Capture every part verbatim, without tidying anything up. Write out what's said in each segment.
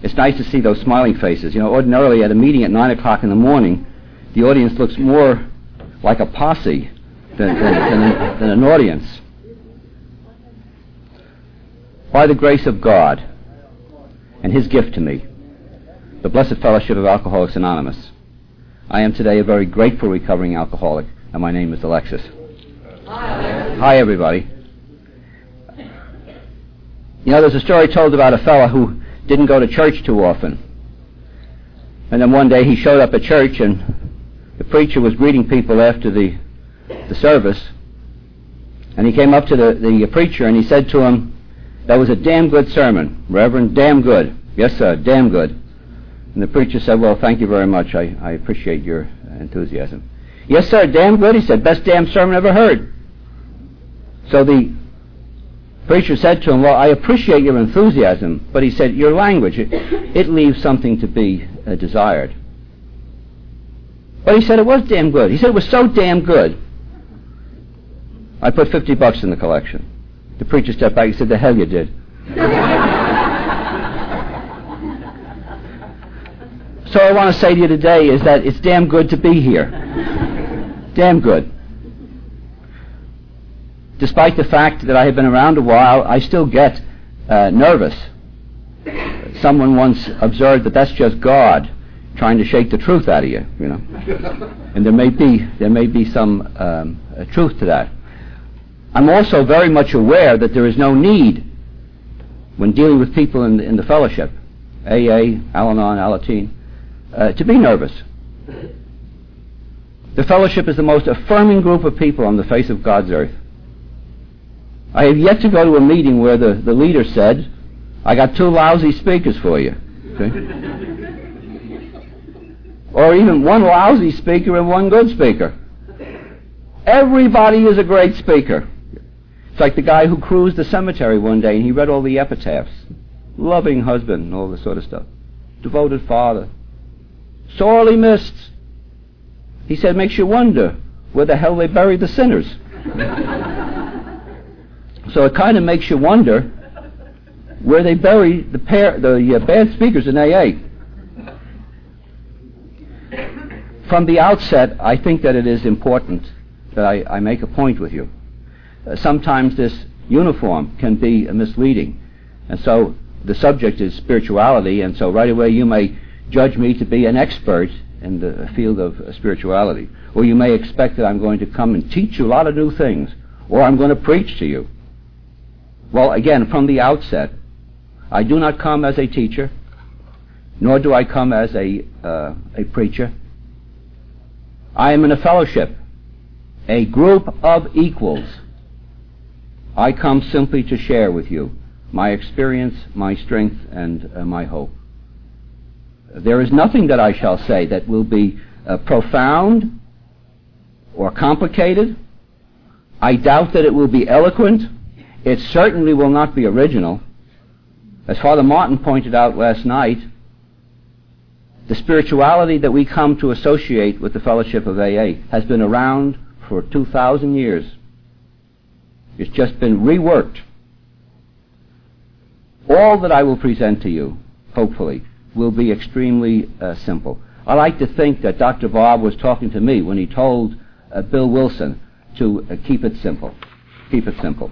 it's nice to see those smiling faces. You know, ordinarily at a meeting at nine o'clock in the morning, the audience looks more like a posse than, than, than, than an audience. By the grace of God and His gift to me, the Blessed Fellowship of Alcoholics Anonymous, I am today a very grateful recovering alcoholic, and my name is Alexis. Hi. Hi, everybody. You know, there's a story told about a fellow who didn't go to church too often. And then one day he showed up at church, and the preacher was greeting people after the, the service. And he came up to the, the preacher and he said to him, "That was a damn good sermon, Reverend, damn good." "Yes, sir, damn good." And the preacher said, "Well, thank you very much. I, I appreciate your enthusiasm." "Yes, sir, damn good." He said, "Best damn sermon ever heard." So the preacher said to him, "Well, I appreciate your enthusiasm," but he said, "Your language, it, it leaves something to be uh, desired." But he said it was damn good. He said it was so damn good, I put fifty bucks in the collection. The preacher stepped back and said, "The hell you did." So I want to say to you today is that it's damn good to be here. Damn good. Despite the fact that I have been around a while, I still get uh, nervous. Someone once observed that that's just God trying to shake the truth out of you, you know. And there may be there may be some um, uh, truth to that. I'm also very much aware that there is no need, when dealing with people in, in the fellowship, A A, Al-Anon, Alateen, uh, to be nervous. The fellowship is the most affirming group of people on the face of God's earth. I have yet to go to a meeting where the, the leader said, "I got two lousy speakers for you." Okay? Or even one lousy speaker and one good speaker. Everybody is a great speaker. It's like the guy who cruised the cemetery one day and he read all the epitaphs. Loving husband and all this sort of stuff. Devoted father. Sorely missed. He said, makes you wonder where the hell they buried the sinners. So it kind of makes you wonder where they bury the pair, the uh, bad speakers in A A. From the outset, I think that it is important that I, I make a point with you. Uh, sometimes this uniform can be uh, misleading, and so the subject is spirituality, and so right away you may judge me to be an expert in the field of uh, spirituality, or you may expect that I'm going to come and teach you a lot of new things, or I'm going to preach to you. Well, again, from the outset, I do not come as a teacher, nor do I come as a uh, a preacher. I am in a fellowship, a group of equals. I come simply to share with you my experience, my strength, and uh, my hope. There is nothing that I shall say that will be uh, profound or complicated. I doubt that it will be eloquent. It certainly will not be original. As Father Martin pointed out last night, the spirituality that we come to associate with the Fellowship of A A has been around for two thousand years. It's just been reworked. All that I will present to you, hopefully, will be extremely uh, simple. I like to think that Doctor Bob was talking to me when he told uh, Bill Wilson to uh, keep it simple. Keep it simple.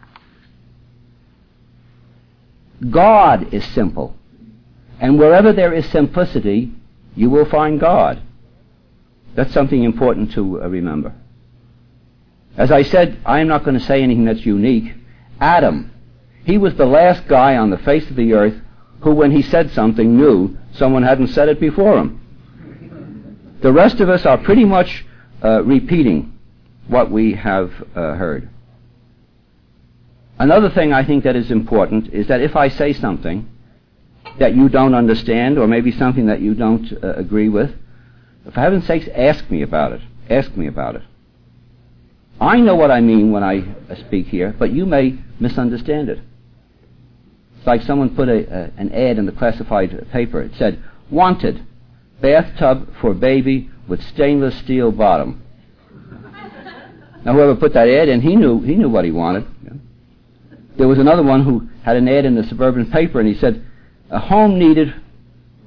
God is simple. And wherever there is simplicity, you will find God. That's something important to uh, remember. As I said, I am not going to say anything that's unique. Adam, he was the last guy on the face of the earth who, when he said something, knew someone hadn't said it before him. The rest of us are pretty much uh, repeating what we have uh, heard. Another thing I think that is important is that if I say something that you don't understand, or maybe something that you don't uh, agree with, for heaven's sakes, ask me about it. Ask me about it. I know what I mean when I uh, speak here, but you may misunderstand it. It's like someone put a, uh, an ad in the classified paper. It said, "Wanted, bathtub for baby with stainless steel bottom." Now whoever put that ad in, he knew, he knew what he wanted. There was another one who had an ad in the suburban paper, and he said, "A home needed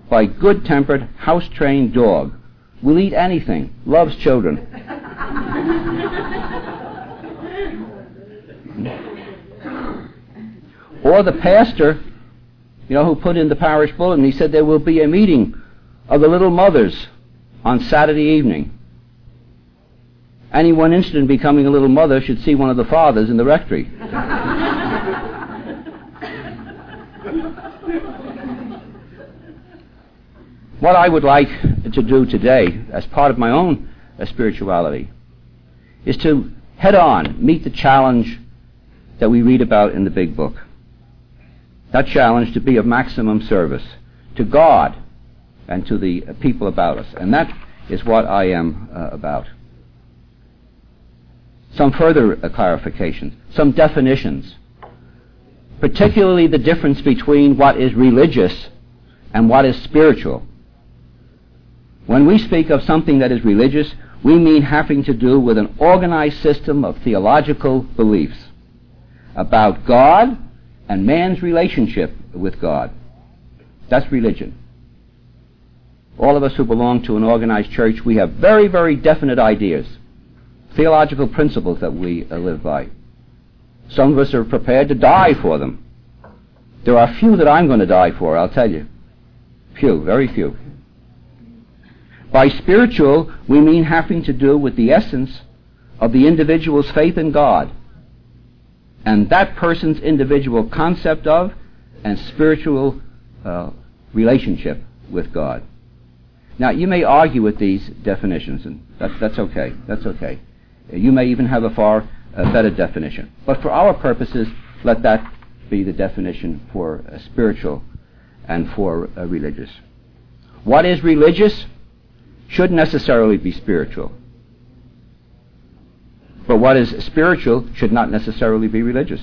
by good-tempered, house-trained dog. Will eat anything, loves children. Or the pastor, you know, who put in the parish bulletin, he said there will be a meeting of the little mothers on Saturday evening. Anyone interested in becoming a little mother should see one of the fathers in the rectory. What I would like to do today, as part of my own uh, spirituality, is to head on meet the challenge that we read about in the big book. That challenge to be of maximum service to God and to the uh, people about us. And that is what I am uh, about. Some further uh, clarifications, some definitions, particularly the difference between what is religious and what is spiritual. When we speak of something that is religious, we mean having to do with an organized system of theological beliefs about God and man's relationship with God. That's religion. All of us who belong to an organized church, we have very, very definite ideas, theological principles that we uh, live by. Some of us are prepared to die for them. There are few that I'm going to die for, I'll tell you. Few, very few. By spiritual, we mean having to do with the essence of the individual's faith in God and that person's individual concept of and spiritual uh, relationship with God. Now, you may argue with these definitions, and that's, that's okay. That's okay. You may even have a far uh, better definition. But for our purposes, let that be the definition for uh, spiritual and for uh, religious. What is religious should necessarily be spiritual. But what is spiritual should not necessarily be religious.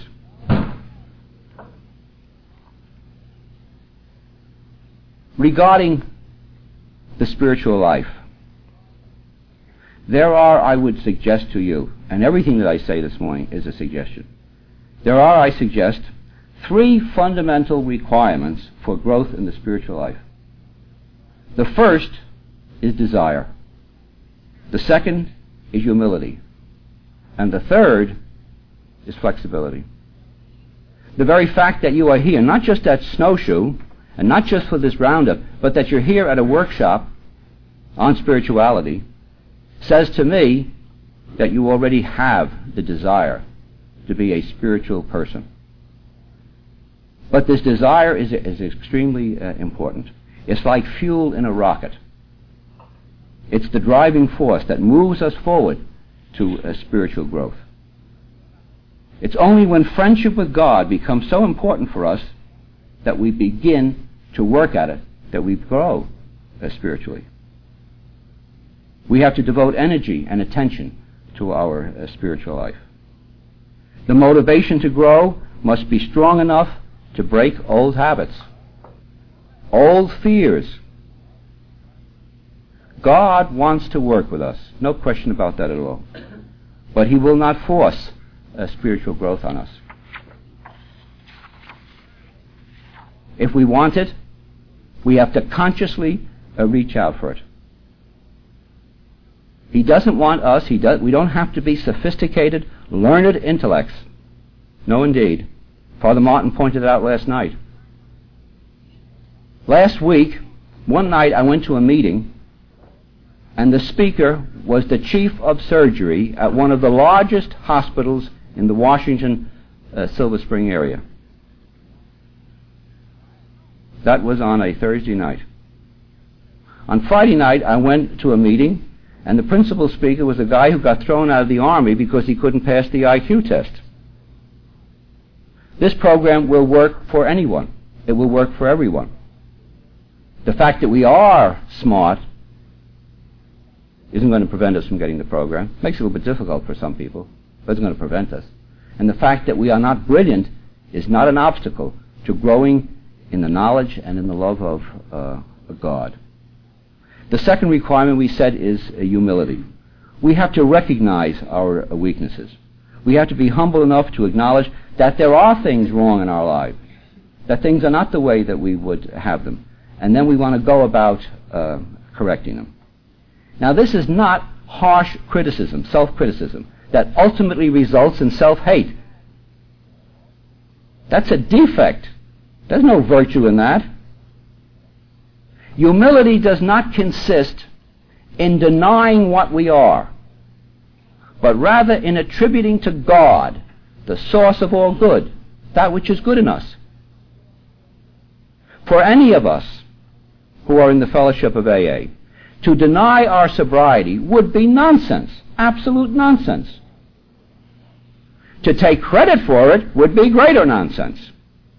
Regarding the spiritual life, there are, I would suggest to you, and everything that I say this morning is a suggestion, there are, I suggest, three fundamental requirements for growth in the spiritual life. The first is desire. The second is humility. And the third is flexibility. The very fact that you are here, not just at Snowshoe, and not just for this roundup, but that you're here at a workshop on spirituality, says to me that you already have the desire to be a spiritual person. But this desire is, is extremely uh, important. It's like fuel in a rocket. It's the driving force that moves us forward to uh, spiritual growth. It's only when friendship with God becomes so important for us that we begin to work at it, that we grow uh, spiritually. We have to devote energy and attention to our uh, spiritual life. The motivation to grow must be strong enough to break old habits, old fears. God wants to work with us, no question about that at all. But He will not force a spiritual growth on us. If we want it, we have to consciously uh, reach out for it. He doesn't want us, he does, we don't have to be sophisticated, learned intellects. No, indeed. Father Martin pointed it out last night. Last week, one night I went to a meeting, and the speaker was the chief of surgery at one of the largest hospitals in the Washington uh, Silver Spring area. That was on a Thursday night. On Friday night, I went to a meeting, and the principal speaker was a guy who got thrown out of the Army because he couldn't pass the I Q test. This program will work for anyone. It will work for everyone. The fact that we are smart isn't going to prevent us from getting the program. It makes it a little bit difficult for some people, but it's going to prevent us. And the fact that we are not brilliant is not an obstacle to growing in the knowledge and in the love of uh, God. The second requirement we said is uh, humility. We have to recognize our uh, weaknesses. We have to be humble enough to acknowledge that there are things wrong in our lives, that things are not the way that we would have them, and then we want to go about uh, correcting them. Now, this is not harsh criticism, self-criticism, that ultimately results in self-hate. That's a defect. There's no virtue in that. Humility does not consist in denying what we are, but rather in attributing to God, the source of all good, that which is good in us. For any of us who are in the fellowship of A A, to deny our sobriety would be nonsense, absolute nonsense. To take credit for it would be greater nonsense.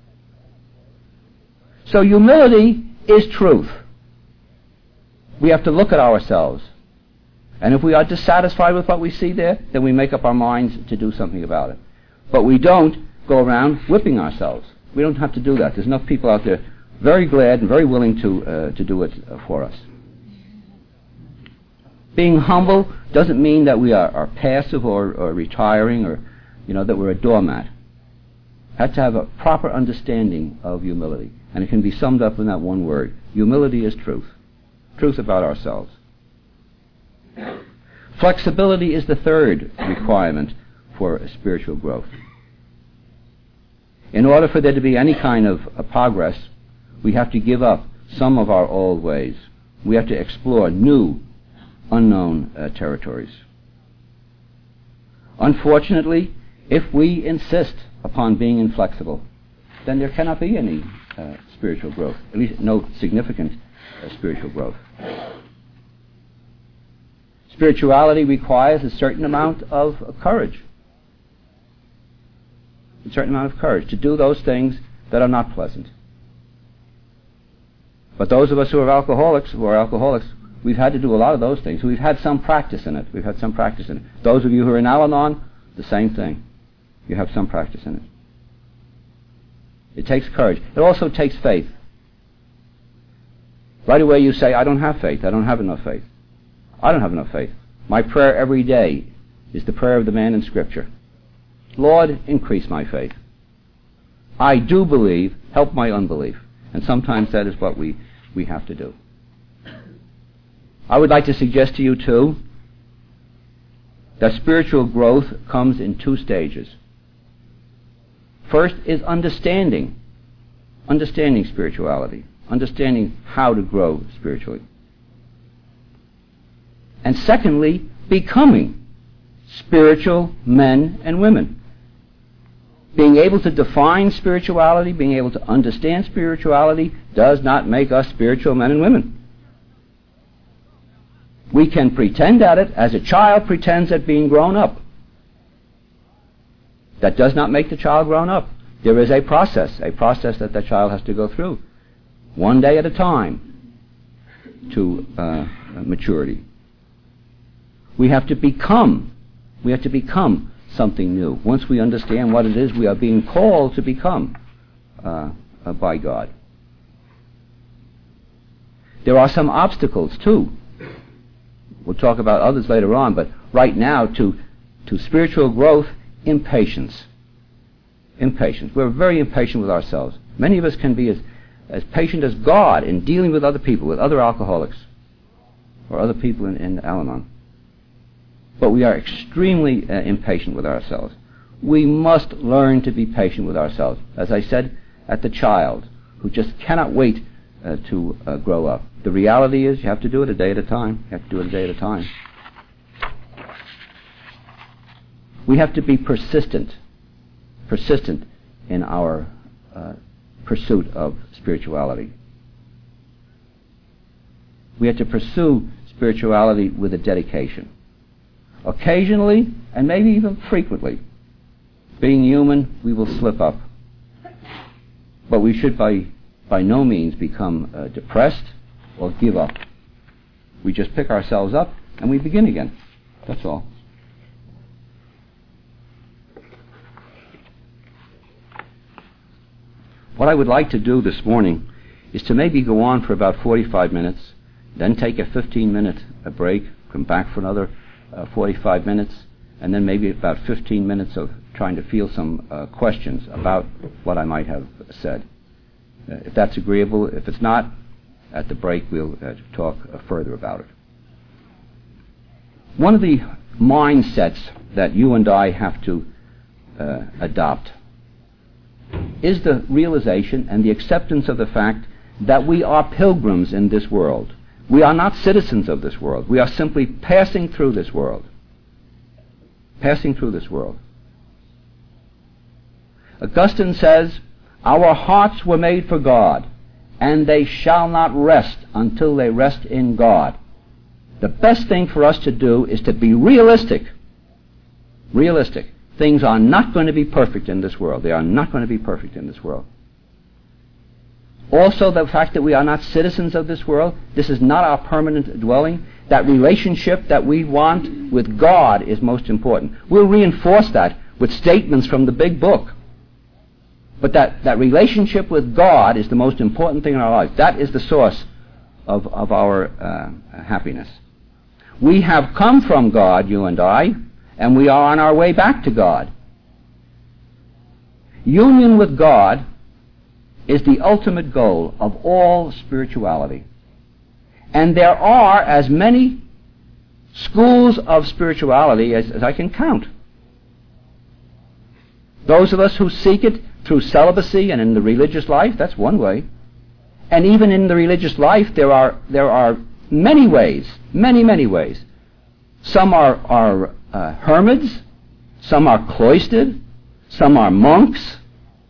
So humility is truth. We have to look at ourselves. And if we are dissatisfied with what we see there, then we make up our minds to do something about it. But we don't go around whipping ourselves. We don't have to do that. There's enough people out there very glad and very willing to uh, to do it uh, for us. Being humble doesn't mean that we are, are passive or, or retiring or, you know, that we're a doormat. Have to have a proper understanding of humility. And it can be summed up in that one word. Humility is truth. Truth about ourselves. Flexibility is the third requirement for spiritual growth. In order for there to be any kind of uh, progress, we have to give up some of our old ways. We have to explore new, unknown uh, territories. Unfortunately, if we insist upon being inflexible, then there cannot be any uh, spiritual growth, at least no significant uh, spiritual growth. Spirituality requires a certain amount of uh, courage. A certain amount of courage to do those things that are not pleasant. But those of us who are alcoholics, who are alcoholics, we've had to do a lot of those things. We've had some practice in it. We've had some practice in it. Those of you who are in Al-Anon, the same thing. You have some practice in it. It takes courage. It also takes faith. Right away you say, I don't have faith. I don't have enough faith. I don't have enough faith. My prayer every day is the prayer of the man in Scripture. Lord, increase my faith. I do believe, help my unbelief. And sometimes that is what we, we have to do. I would like to suggest to you, too, that spiritual growth comes in two stages. First is understanding. Understanding spirituality. Understanding how to grow spiritually. And secondly, becoming spiritual men and women. Being able to define spirituality, being able to understand spirituality, does not make us spiritual men and women. We can pretend at it as a child pretends at being grown up. That does not make the child grown up. There is a process, a process that the child has to go through, one day at a time, to uh, maturity. We have to become, we have to become something new. Once we understand what it is we are being called to become uh, uh, by God. There are some obstacles too. We'll talk about others later on, but right now to to spiritual growth, impatience. Impatience. We're very impatient with ourselves. Many of us can be as, as patient as God in dealing with other people, with other alcoholics, or other people in, in Al-Anon. But we are extremely uh, impatient with ourselves. We must learn to be patient with ourselves. As I said, at the child who just cannot wait uh, to uh, grow up. The reality is you have to do it a day at a time. You have to do it a day at a time. We have to be persistent, persistent in our uh, pursuit of spirituality. We have to pursue spirituality with a dedication. Occasionally, and maybe even frequently, being human, we will slip up. But we should by, by no means become uh, depressed or give up. We just pick ourselves up and we begin again. That's all. What I would like to do this morning is to maybe go on for about forty-five minutes, then take a fifteen minute a break, come back for another uh, forty-five minutes, and then maybe about fifteen minutes of trying to field some uh, questions about what I might have said. Uh, if that's agreeable, if it's not, at the break we'll uh, talk uh, further about it. One of the mindsets that you and I have to uh, adopt is the realization and the acceptance of the fact that we are pilgrims in this world. We are not citizens of this world. We are simply passing through this world. Passing through this world. Augustine says, "Our hearts were made for God, and they shall not rest until they rest in God." The best thing for us to do is to be realistic. Realistic. Things are not going to be perfect in this world. They are not going to be perfect in this world. Also, the fact that we are not citizens of this world, this is not our permanent dwelling. That relationship that we want with God is most important. We'll reinforce that with statements from the big book. But that, that relationship with God is the most important thing in our life. That is the source of, of our uh, happiness. We have come from God, you and I, and we are on our way back to God. Union with God is the ultimate goal of all spirituality. And there are as many schools of spirituality as, as I can count. Those of us who seek it through celibacy and in the religious life, that's one way. And even in the religious life, there are there are many ways, many, many ways. Some are, are uh, hermits, some are cloistered, some are monks,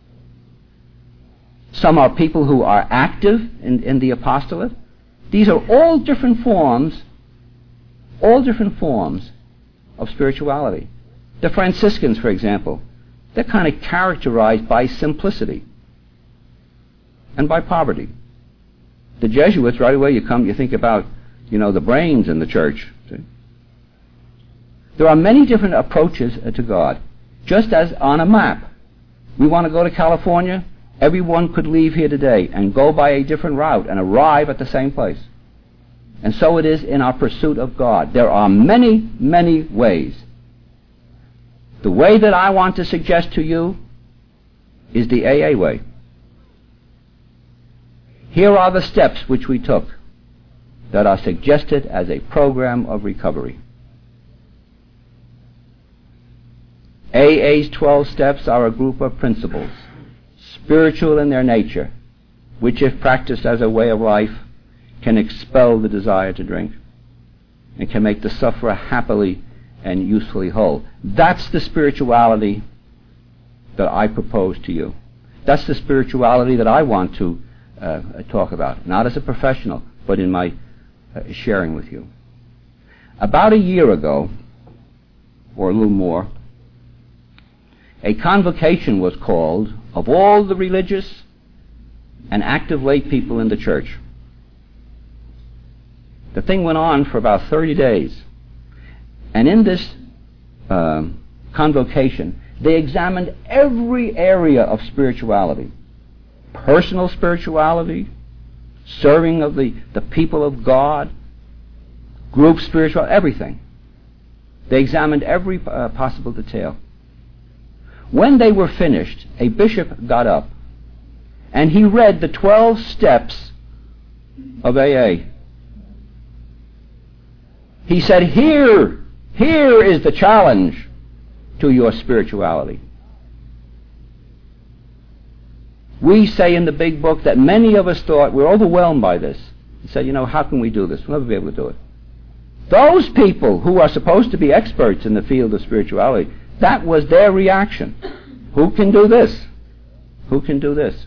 some are people who are active in, in the apostolate. These are all different forms, all different forms of spirituality. The Franciscans, for example, they're kind of characterized by simplicity and by poverty. The Jesuits, right away you come, you think about, you know, the brains in the church. See? There are many different approaches uh, to God. Just as on a map, we want to go to California, everyone could leave here today and go by a different route and arrive at the same place. And so it is in our pursuit of God. There are many, many ways. The way that I want to suggest to you is the A A way. Here are the steps which we took that are suggested as a program of recovery. A A's twelve steps are a group of principles, spiritual in their nature, which if practiced as a way of life, can expel the desire to drink and can make the sufferer happily and usefully whole. That's the spirituality that I propose to you. That's the spirituality that I want to uh, talk about, not as a professional, but in my uh, sharing with you. About a year ago, or a little more, a convocation was called of all the religious and active lay people in the church. The thing went on for about thirty days. And in this uh, convocation, they examined every area of spirituality. Personal spirituality, serving of the, the people of God, group spirituality, everything. They examined every uh, possible detail. When they were finished, a bishop got up and he read the twelve steps of A A. He said, here, here is the challenge to your spirituality. We say in the big book that many of us thought we're overwhelmed by this. He said, you know, how can we do this? We'll never be able to do it. Those people who are supposed to be experts in the field of spirituality, that was their reaction. Who can do this? Who can do this?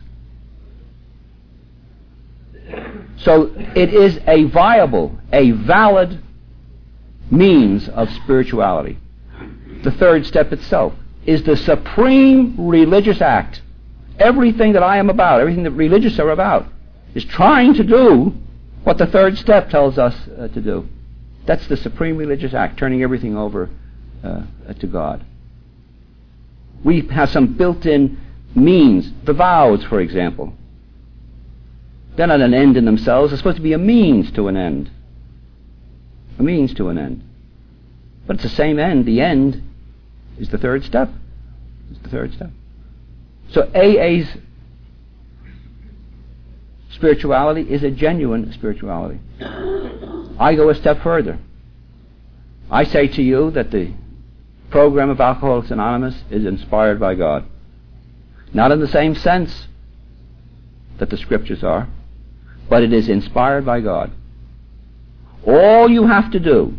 So it is a viable, a valid means of spirituality. The third step itself is the supreme religious act. Everything that I am about, everything that religious are about, is trying to do what the third step tells us uh, to do. That's the supreme religious act, turning everything over uh, to God. We have some built-in means. The vows, for example. They're not an end in themselves. They're supposed to be a means to an end. A means to an end. But it's the same end. The end is the third step. It's the third step. So A A's spirituality is a genuine spirituality. I go a step further. I say to you that the program of Alcoholics Anonymous is inspired by God. Not in the same sense that the scriptures are, but it is inspired by God. All you have to do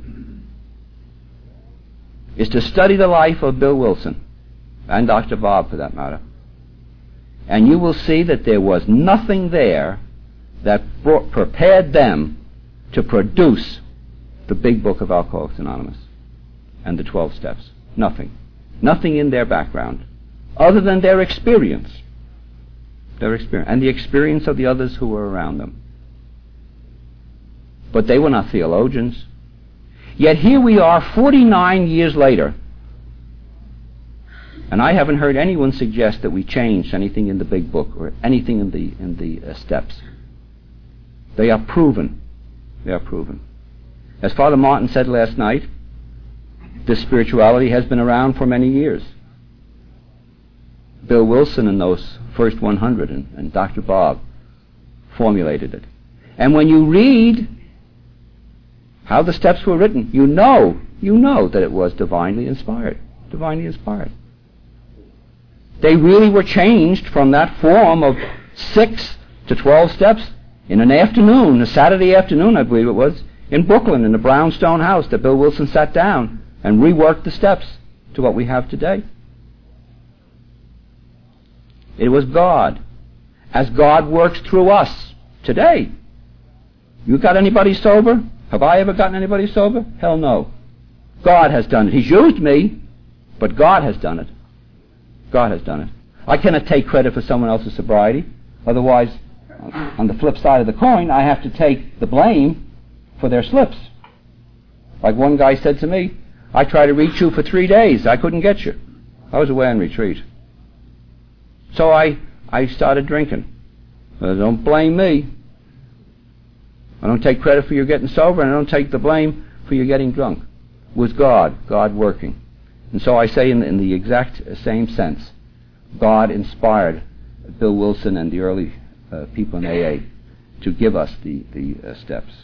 is to study the life of Bill Wilson, and Doctor Bob for that matter, and you will see that there was nothing there that brought, prepared them to produce the big book of Alcoholics Anonymous and the twelve steps. Nothing. Nothing in their background other than their experience. Their experience and the experience of the others who were around them. But they were not theologians. Yet here we are forty-nine years later, and I haven't heard anyone suggest that we changed anything in the big book or anything in the in the uh, steps. They are proven. They are proven. As Father Martin said last night, this spirituality has been around for many years. Bill Wilson and those first one hundred and, and Doctor Bob formulated it. And when you read how the steps were written, you know, you know that it was divinely inspired. Divinely inspired. They really were changed from that form of six to twelve steps in an afternoon, a Saturday afternoon, I believe it was, in Brooklyn, in the brownstone house that Bill Wilson sat down and reworked the steps to what we have today. It was God, as God works through us today. You got anybody sober? Have I ever gotten anybody sober? Hell no. God has done it. He's used me, but God has done it. God has done it. I cannot take credit for someone else's sobriety. Otherwise, on the flip side of the coin, I have to take the blame for their slips. Like one guy said to me, I tried to reach you for three days. I couldn't get you. I was away on retreat. So I, I started drinking. Well, don't blame me. I don't take credit for you getting sober, and I don't take the blame for you getting drunk. It was God, God working. And so I say in the, in the exact same sense, God inspired Bill Wilson and the early uh, people in A A to give us the, the uh, steps.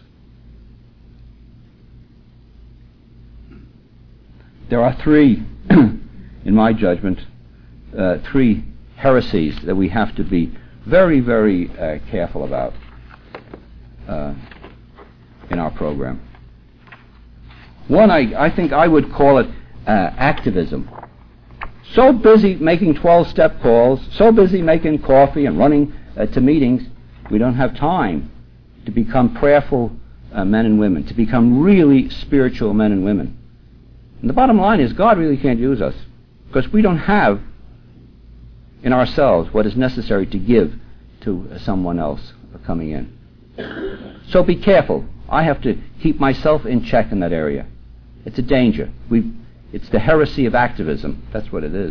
There are three, in my judgment, uh, three heresies that we have to be very, very uh, careful about uh, in our program. One, I, I think I would call it uh, activism. So busy making twelve-step calls, so busy making coffee and running uh, to meetings, we don't have time to become prayerful uh, men and women, to become really spiritual men and women. And the bottom line is God really can't use us because we don't have in ourselves what is necessary to give to uh, someone else coming in. So be careful. I have to keep myself in check in that area. It's a danger. We, it's the heresy of activism. That's what it is.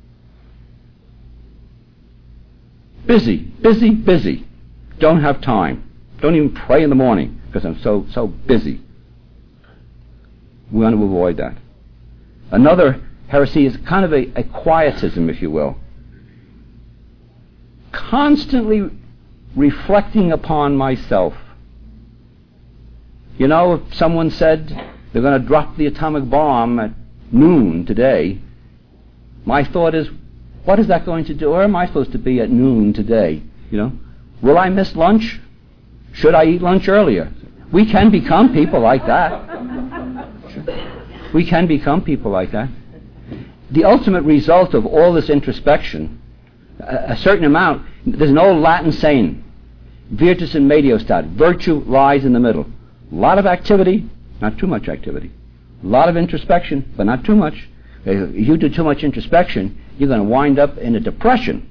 Busy, busy, busy. Don't have time. Don't even pray in the morning because I'm so so busy. We want to avoid that. Another heresy is kind of a, a quietism, if you will. Constantly reflecting upon myself. You know, if someone said they're going to drop the atomic bomb at noon today, my thought is, what is that going to do? Where am I supposed to be at noon today? You know, will I miss lunch? Should I eat lunch earlier? We can become people like that. We can become people like that. The ultimate result of all this introspection, a, a certain amount, there's an old Latin saying, virtus in medio stat, virtue lies in the middle. A lot of activity, not too much activity. A lot of introspection, but not too much. If you do too much introspection, you're going to wind up in a depression.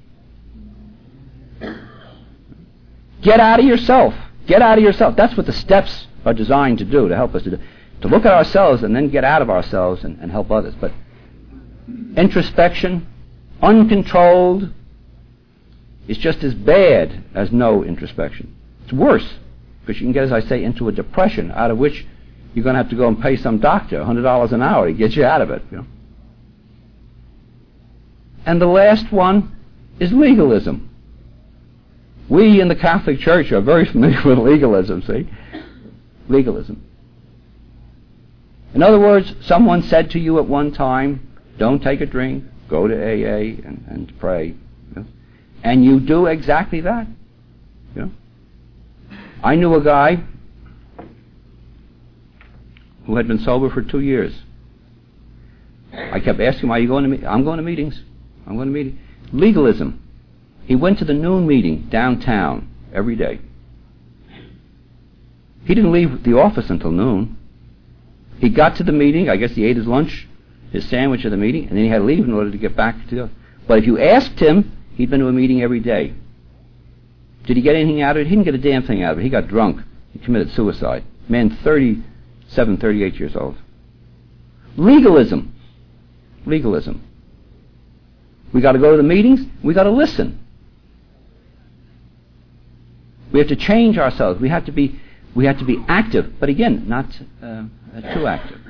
Get out of yourself. Get out of yourself. That's what the steps are designed to do, to help us to do. To look at ourselves and then get out of ourselves and, and help others. But introspection, uncontrolled, is just as bad as no introspection. It's worse, because you can get, as I say, into a depression out of which you're going to have to go and pay some doctor one hundred dollars an hour to get you out of it. You know? And the last one is legalism. We in the Catholic Church are very familiar with legalism, see? Legalism. In other words, someone said to you at one time, don't take a drink, go to A A and, and pray. You know? And you do exactly that. You know? I knew a guy who had been sober for two years. I kept asking him, why are you going to meetings? I'm going to meetings. I'm going to meetings. Legalism. He went to the noon meeting downtown every day. He didn't leave the office until noon. He got to the meeting, I guess he ate his lunch, his sandwich at the meeting, and then he had to leave in order to get back to the... But if you asked him, he'd been to a meeting every day. Did he get anything out of it? He didn't get a damn thing out of it. He got drunk. He committed suicide. Man, thirty-seven, thirty-eight years old. Legalism. Legalism. We got to go to the meetings. We got to listen. We have to change ourselves. We have to be, we have to be active, but again, not uh, uh, too active.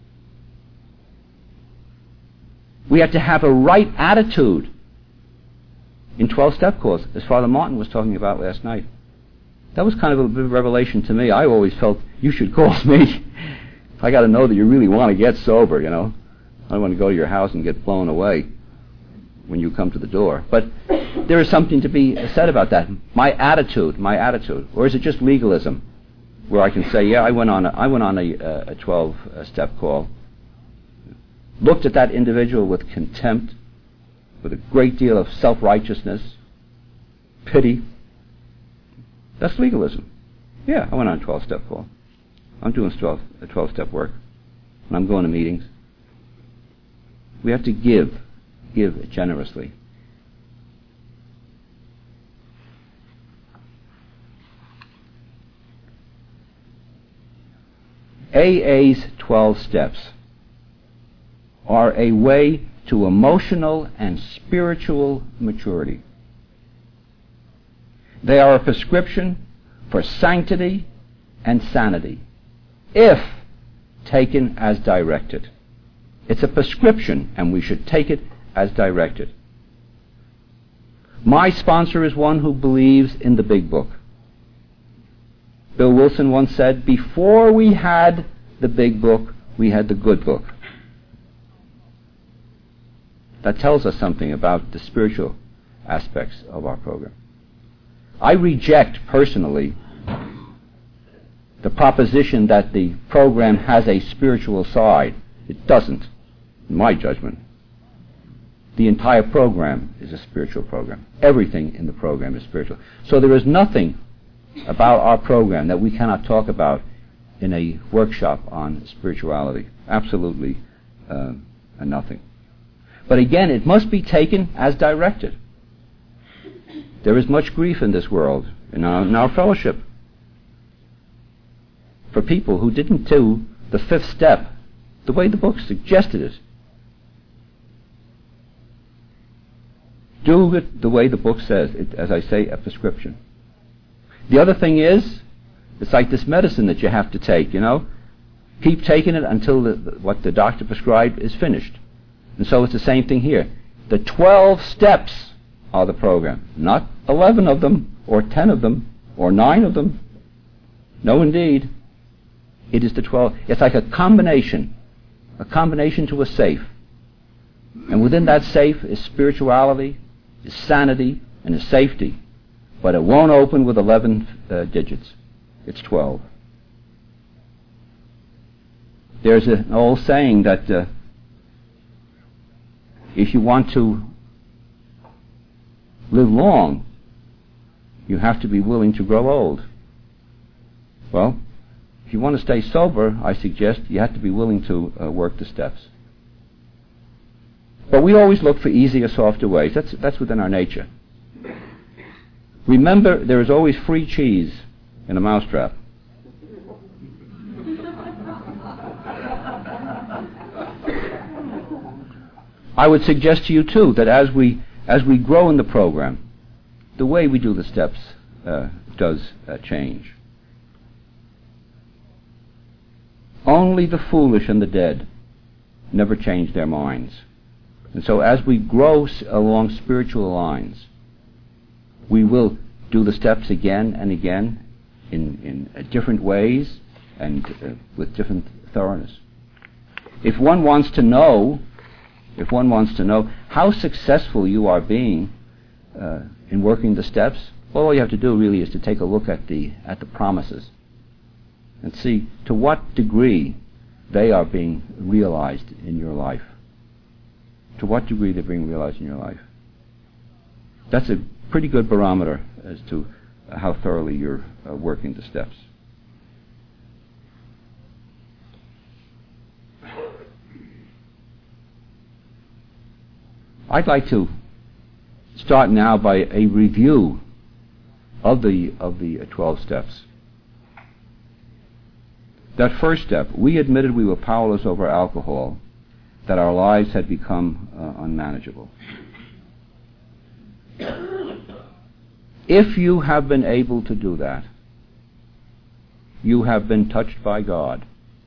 We have to have a right attitude in twelve-step course, as Father Martin was talking about last night. That was kind of a bit of a revelation to me. I always felt, you should call me. I got to know that you really want to get sober, you know. I don't want to go to your house and get blown away when you come to the door. But there is something to be said about that. My attitude, my attitude. Or is it just legalism, where I can say, yeah, I went on a, I went on a, a twelve-step call, looked at that individual with contempt, with a great deal of self-righteousness, pity. That's legalism. Yeah, I went on a twelve-step call. I'm doing twelve-step work, and I'm going to meetings. We have to give, give generously. A A's twelve steps are a way to emotional and spiritual maturity. They are a prescription for sanctity and sanity, if taken as directed. It's a prescription, and we should take it as directed. My sponsor is one who believes in the big book. Bill Wilson once said, before we had the big book, we had the good book. That tells us something about the spiritual aspects of our program. I reject, personally, the proposition that the program has a spiritual side. It doesn't, in my judgment. The entire program is a spiritual program. Everything in the program is spiritual. So there is nothing about our program that we cannot talk about in a workshop on spirituality. Absolutely uh, nothing. But again, it must be taken as directed. There is much grief in this world, in our, in our fellowship, for people who didn't do the fifth step the way the book suggested it. Do it the way the book says, it, as I say, a prescription. The other thing is, it's like this medicine that you have to take, you know. Keep taking it until the, the, what the doctor prescribed is finished. And so it's the same thing here. The twelve steps are the program, not eleven of them, or ten of them, or nine of them. No, indeed. It is the twelve. It's like a combination, a combination to a safe. And within that safe is spirituality, is sanity, and is safety. But it won't open with eleven uh, digits. It's twelve. There's an old saying that uh, if you want to live long, you have to be willing to grow old. Well, if you want to stay sober, I suggest you have to be willing to uh, work the steps. But we always look for easier, softer ways. That's, that's within our nature. Remember, there is always free cheese in a mousetrap. I would suggest to you, too, that as we as we grow in the program, the way we do the steps uh, does uh, change. Only the foolish and the dead never change their minds. And so as we grow s- along spiritual lines, we will do the steps again and again in, in uh, different ways and uh, with different thoroughness. If one wants to know, if one wants to know how successful you are being uh, in working the steps, well, all you have to do really is to take a look at the at the promises and see to what degree they are being realized in your life. To what degree they're being realized in your life. That's a pretty good barometer as to uh, how thoroughly you're uh, working the steps. I'd like to start now by a review of the of the uh, twelve steps. That first step, we admitted we were powerless over alcohol, that our lives had become uh, unmanageable. If you have been able to do that, you have been touched by God.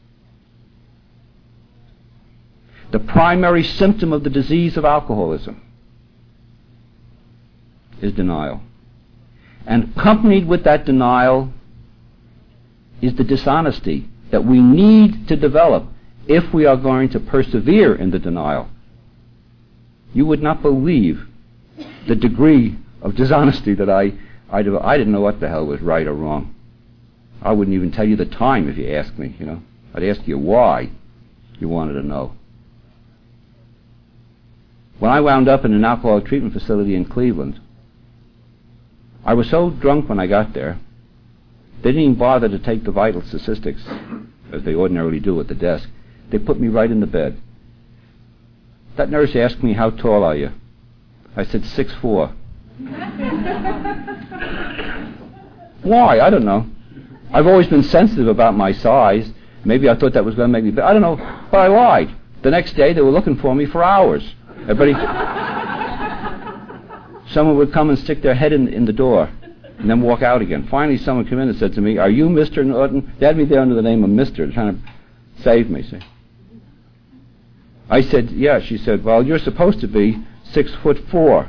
The primary symptom of the disease of alcoholism is denial. And accompanied with that denial is the dishonesty that we need to develop if we are going to persevere in the denial. You would not believe the degree of dishonesty that I, I, do. I didn't know what the hell was right or wrong. I wouldn't even tell you the time if you asked me, you know. I'd ask you why you wanted to know. When I wound up in an alcoholic treatment facility in Cleveland, I was so drunk when I got there, they didn't even bother to take the vital statistics, as they ordinarily do at the desk. They put me right in the bed. That nurse asked me, "How tall are you?" I said, six foot four. Why? I don't know. I've always been sensitive about my size. Maybe I thought that was going to make me better. I don't know, but I lied. The next day, they were looking for me for hours. Everybody, someone would come and stick their head in, in the door and then walk out again. Finally, someone came in and said to me, "Are you Mister Norton?" They had me there under the name of Mister, trying to save me. See? I said, "Yeah." She said, "Well, you're supposed to be six foot four."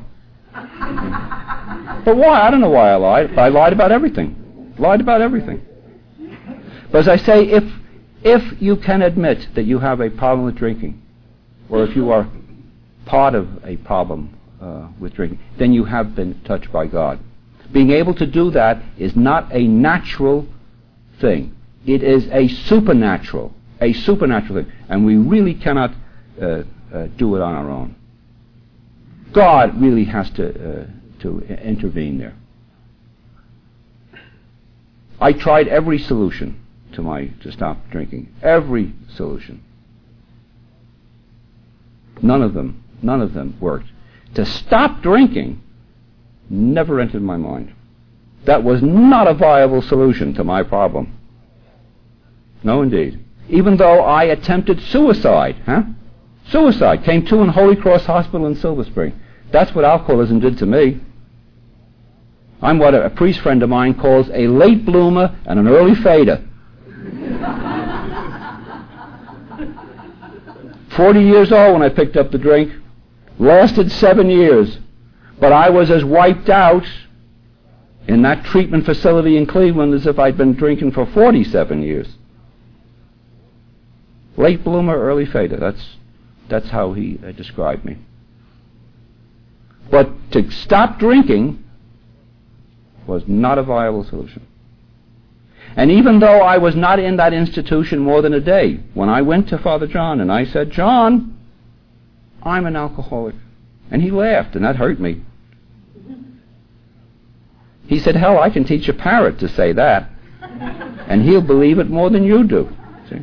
But why? I don't know why I lied. But I lied about everything. Lied about everything. But as I say, if if you can admit that you have a problem with drinking, or if you are part of a problem uh, with drinking, then you have been touched by God. Being able to do that is not a natural thing. It is a supernatural, a supernatural thing. And we really cannot uh, uh, do it on our own. God really has to uh, to intervene there. I tried every solution to my to stop drinking. Every solution. None of them, none of them worked. To stop drinking never entered my mind. That was not a viable solution to my problem. No, indeed. Even though I attempted suicide, huh? Suicide. Came to in Holy Cross Hospital in Silver Spring. That's what alcoholism did to me. I'm what a, a priest friend of mine calls a late bloomer and an early fader. Forty years old when I picked up the drink. Lasted seven years. But I was as wiped out in that treatment facility in Cleveland as if I'd been drinking for forty-seven years. Late bloomer, early fader. That's, that's how he uh, described me. But to stop drinking was not a viable solution. And even though I was not in that institution more than a day, when I went to Father John and I said, "John, I'm an alcoholic," and he laughed, and that hurt me. He said, "Hell, I can teach a parrot to say that, and he'll believe it more than you do." See?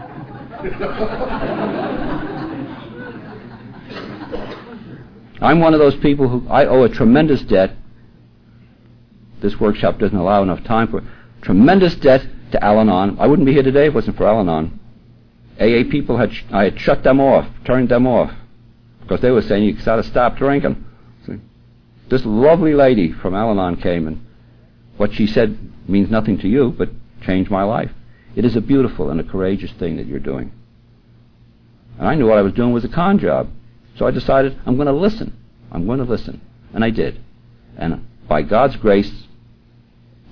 I'm one of those people who I owe a tremendous debt. This workshop doesn't allow enough time for it. Tremendous debt to Al-Anon. I wouldn't be here today if it wasn't for Al-Anon. A A people had sh- I had shut them off, turned them off, because they were saying you got to stop drinking. See? This lovely lady from Al-Anon came, and what she said means nothing to you, but changed my life. It is a beautiful and a courageous thing that you're doing. And I knew what I was doing was a con job. So I decided I'm going to listen. I'm going to listen. And I did. And by God's grace,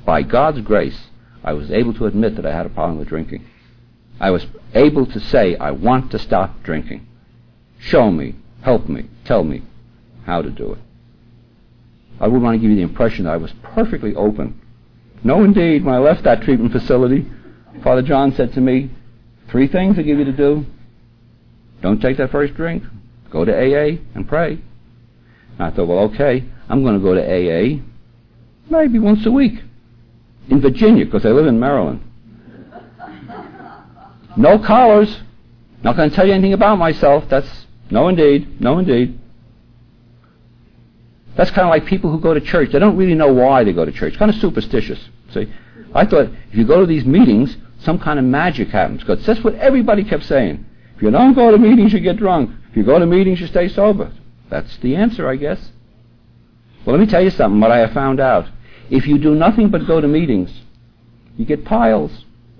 by God's grace, I was able to admit that I had a problem with drinking. I was able to say, I want to stop drinking. Show me, help me, tell me how to do it. I wouldn't want to give you the impression that I was perfectly open. No, indeed, when I left that treatment facility, Father John said to me, three things I give you to do. Don't take that first drink. Go to A A and pray. And I thought, well, okay, I'm going to go to A A maybe once a week in Virginia, because I live in Maryland. No collars. Not going to tell you anything about myself. That's, no indeed, no indeed. That's kind of like people who go to church. They don't really know why they go to church. Kind of superstitious. See, I thought if you go to these meetings, some kind of magic happens, because that's what everybody kept saying. If you don't go to meetings, you get drunk. If you go to meetings, you stay sober. That's the answer, I guess. Well, let me tell you something, what I have found out. If you do nothing but go to meetings, you get piles.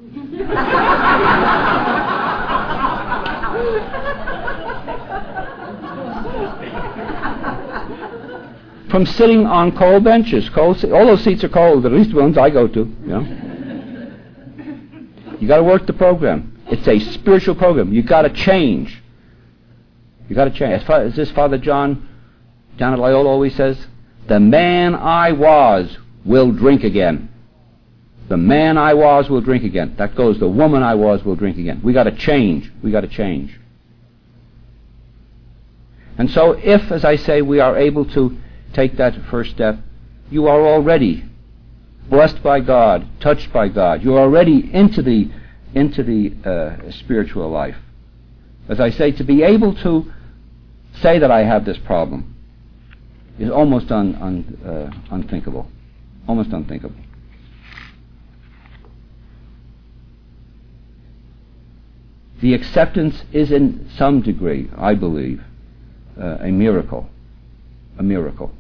From sitting on cold benches. Cold, all those seats are cold, at least the ones I go to. You know? You got to work the program. It's a spiritual program. You got to change. You got to change. As, far, as this Father John down at Loyola always says, the man I was will drink again. The man I was will drink again. That goes, the woman I was will drink again. We got to change. We got to change. And so if, as I say, we are able to take that first step, you are already blessed by God, touched by God. You are already into the into the uh, spiritual life. As I say, to be able to say that I have this problem is almost un, un, uh, unthinkable. Almost unthinkable. The acceptance is in some degree, I believe, uh, a miracle. A miracle.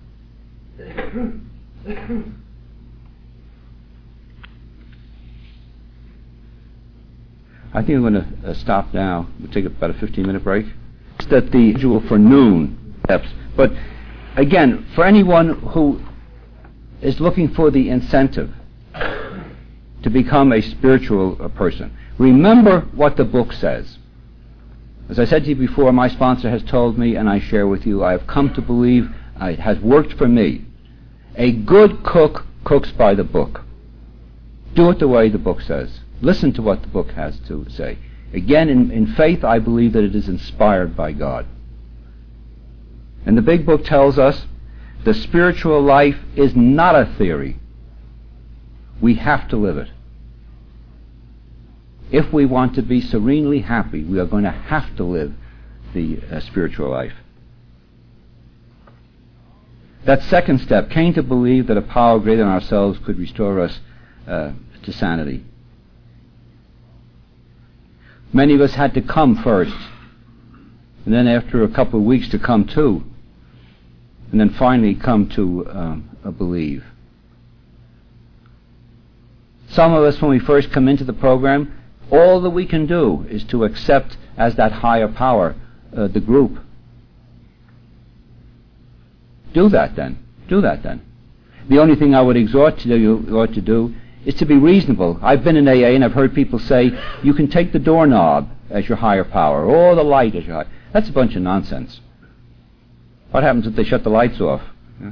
I think I'm going to uh, stop now. We'll take about a fifteen minute break. It's that the usual for noon steps. But again, for anyone who is looking for the incentive to become a spiritual uh, person, remember what the book says. As I said to you before, my sponsor has told me, and I share with you, I have come to believe uh, it has worked for me. A good cook cooks by the book. Do it the way the book says. Listen to what the book has to say. Again, in, in faith, I believe that it is inspired by God. And the big book tells us the spiritual life is not a theory. We have to live it. If we want to be serenely happy, we are going to have to live the uh, spiritual life. That second step came to believe that a power greater than ourselves could restore us uh, to sanity. Many of us had to come first, and then after a couple of weeks to come to, and then finally come to um, uh, believe. Some of us, when we first come into the program, all that we can do is to accept as that higher power uh, the group. Do that then. Do that then. The only thing I would exhort to you ought to do is to be reasonable. I've been in A A and I've heard people say you can take the doorknob as your higher power or the light as your higher. That's a bunch of nonsense. What happens if they shut the lights off? Yeah.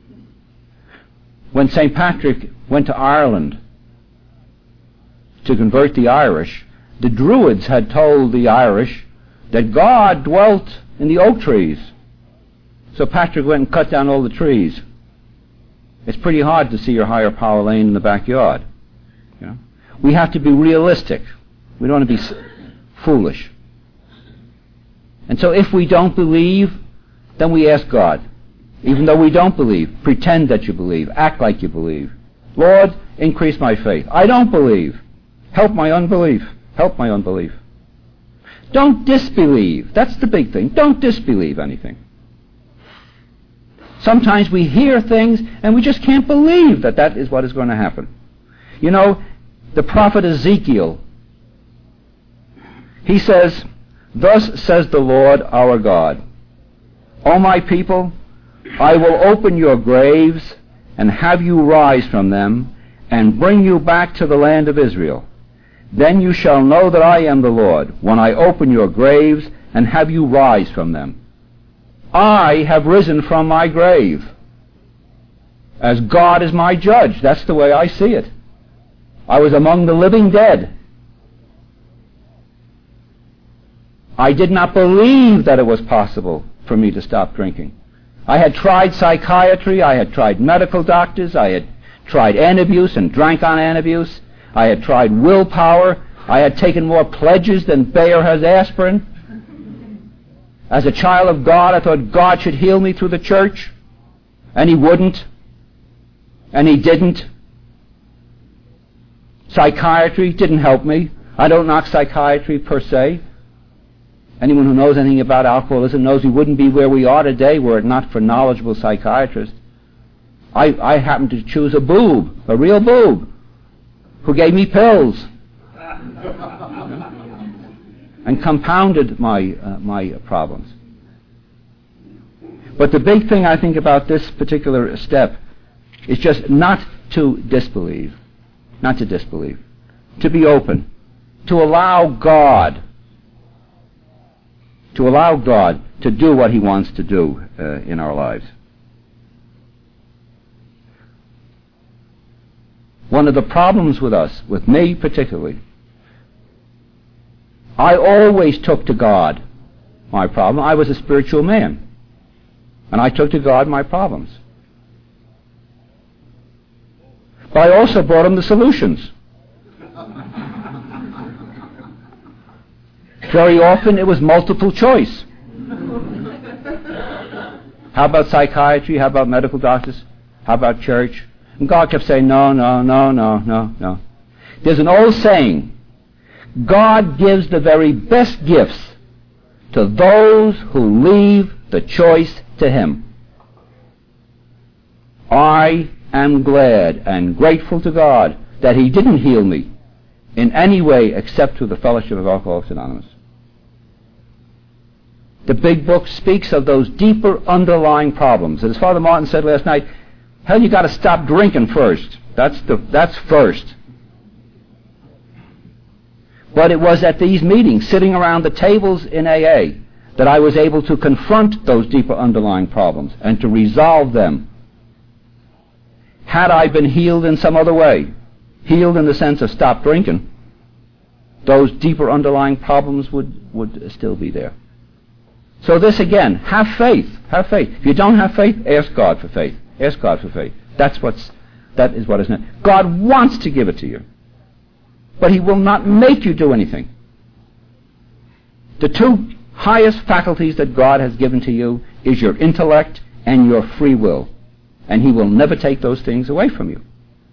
When Saint Patrick went to Ireland to convert the Irish, the Druids had told the Irish that God dwelt in the oak trees. So Patrick went and cut down all the trees. It's pretty hard to see your higher power laying in the backyard. You know? We have to be realistic. We don't want to be s- foolish. And so if we don't believe, then we ask God. Even though we don't believe, pretend that you believe. Act like you believe. Lord, increase my faith. I don't believe. Help my unbelief. Help my unbelief. Don't disbelieve. That's the big thing. Don't disbelieve anything. Sometimes we hear things and we just can't believe that that is what is going to happen. You know, the prophet Ezekiel, he says, "Thus says the Lord our God, O my people, I will open your graves and have you rise from them, and bring you back to the land of Israel. Then you shall know that I am the Lord, when I open your graves and have you rise from them. I have risen from my grave, as God is my judge. That's the way I see it. I was among the living dead. I did not believe that it was possible for me to stop drinking. I had tried psychiatry, I had tried medical doctors, I had tried antabuse and drank on antabuse, I had tried willpower, I had taken more pledges than Bayer has aspirin. As a child of God, I thought God should heal me through the church, and He wouldn't, and He didn't. Psychiatry didn't help me. I don't knock psychiatry per se. Anyone who knows anything about alcoholism knows we wouldn't be where we are today were it not for knowledgeable psychiatrists. I, I happened to choose a boob, a real boob, who gave me pills and compounded my, uh, my problems. But the big thing I think about this particular step is just not to disbelieve, not to disbelieve, to be open, to allow God to allow God to do what He wants to do uh, in our lives. One of the problems with us, with me particularly, I always took to God my problem. I was a spiritual man, and I took to God my problems. But I also brought Him the solutions. Very often it was multiple choice. How about psychiatry? How about medical doctors? How about church? And God kept saying, no, no, no, no, no, no. There's an old saying, God gives the very best gifts to those who leave the choice to Him. I am glad and grateful to God that He didn't heal me in any way except through the fellowship of Alcoholics Anonymous. The big book speaks of those deeper underlying problems. As Father Martin said last night, hell, you got to stop drinking first. That's the that's first. But it was at these meetings, sitting around the tables in A A, that I was able to confront those deeper underlying problems and to resolve them. Had I been healed in some other way, healed in the sense of stop drinking, those deeper underlying problems would, would still be there. So this again, have faith, have faith. If you don't have faith, ask God for faith. Ask God for faith. That's what's, that is what is necessary. God wants to give it to you, but He will not make you do anything. The two highest faculties that God has given to you is your intellect and your free will, and He will never take those things away from you.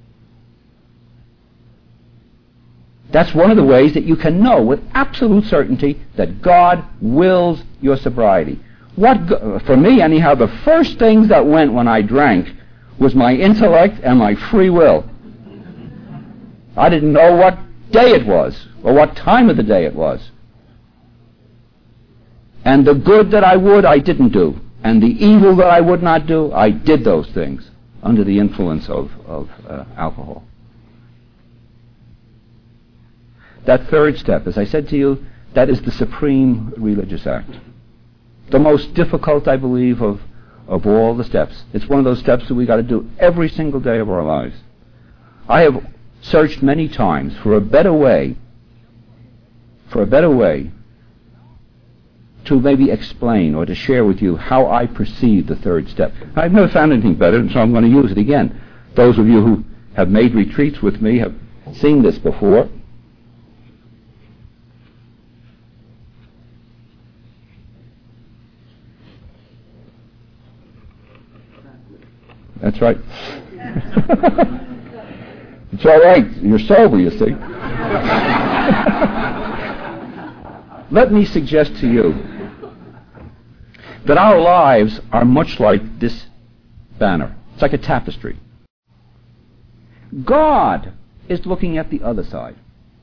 That's one of the ways that you can know with absolute certainty that God wills your sobriety. What, go- for me anyhow, the first things that went when I drank was my intellect and my free will. I didn't know what day it was or what time of the day it was. And the good that I would, I didn't do. And the evil that I would not do, I did those things under the influence of, of uh, alcohol. That third step, as I said to you, that is the supreme religious act. The most difficult, I believe, of, of all the steps. It's one of those steps that we've got to do every single day of our lives. I have searched many times for a better way, for a better way to maybe explain or to share with you how I perceive the third step. I've never found anything better, and so I'm going to use it again. Those of you who have made retreats with me have seen this before. That's right. It's all right. You're sober, you see. Let me suggest to you that our lives are much like this banner. It's like a tapestry. God is looking at the other side.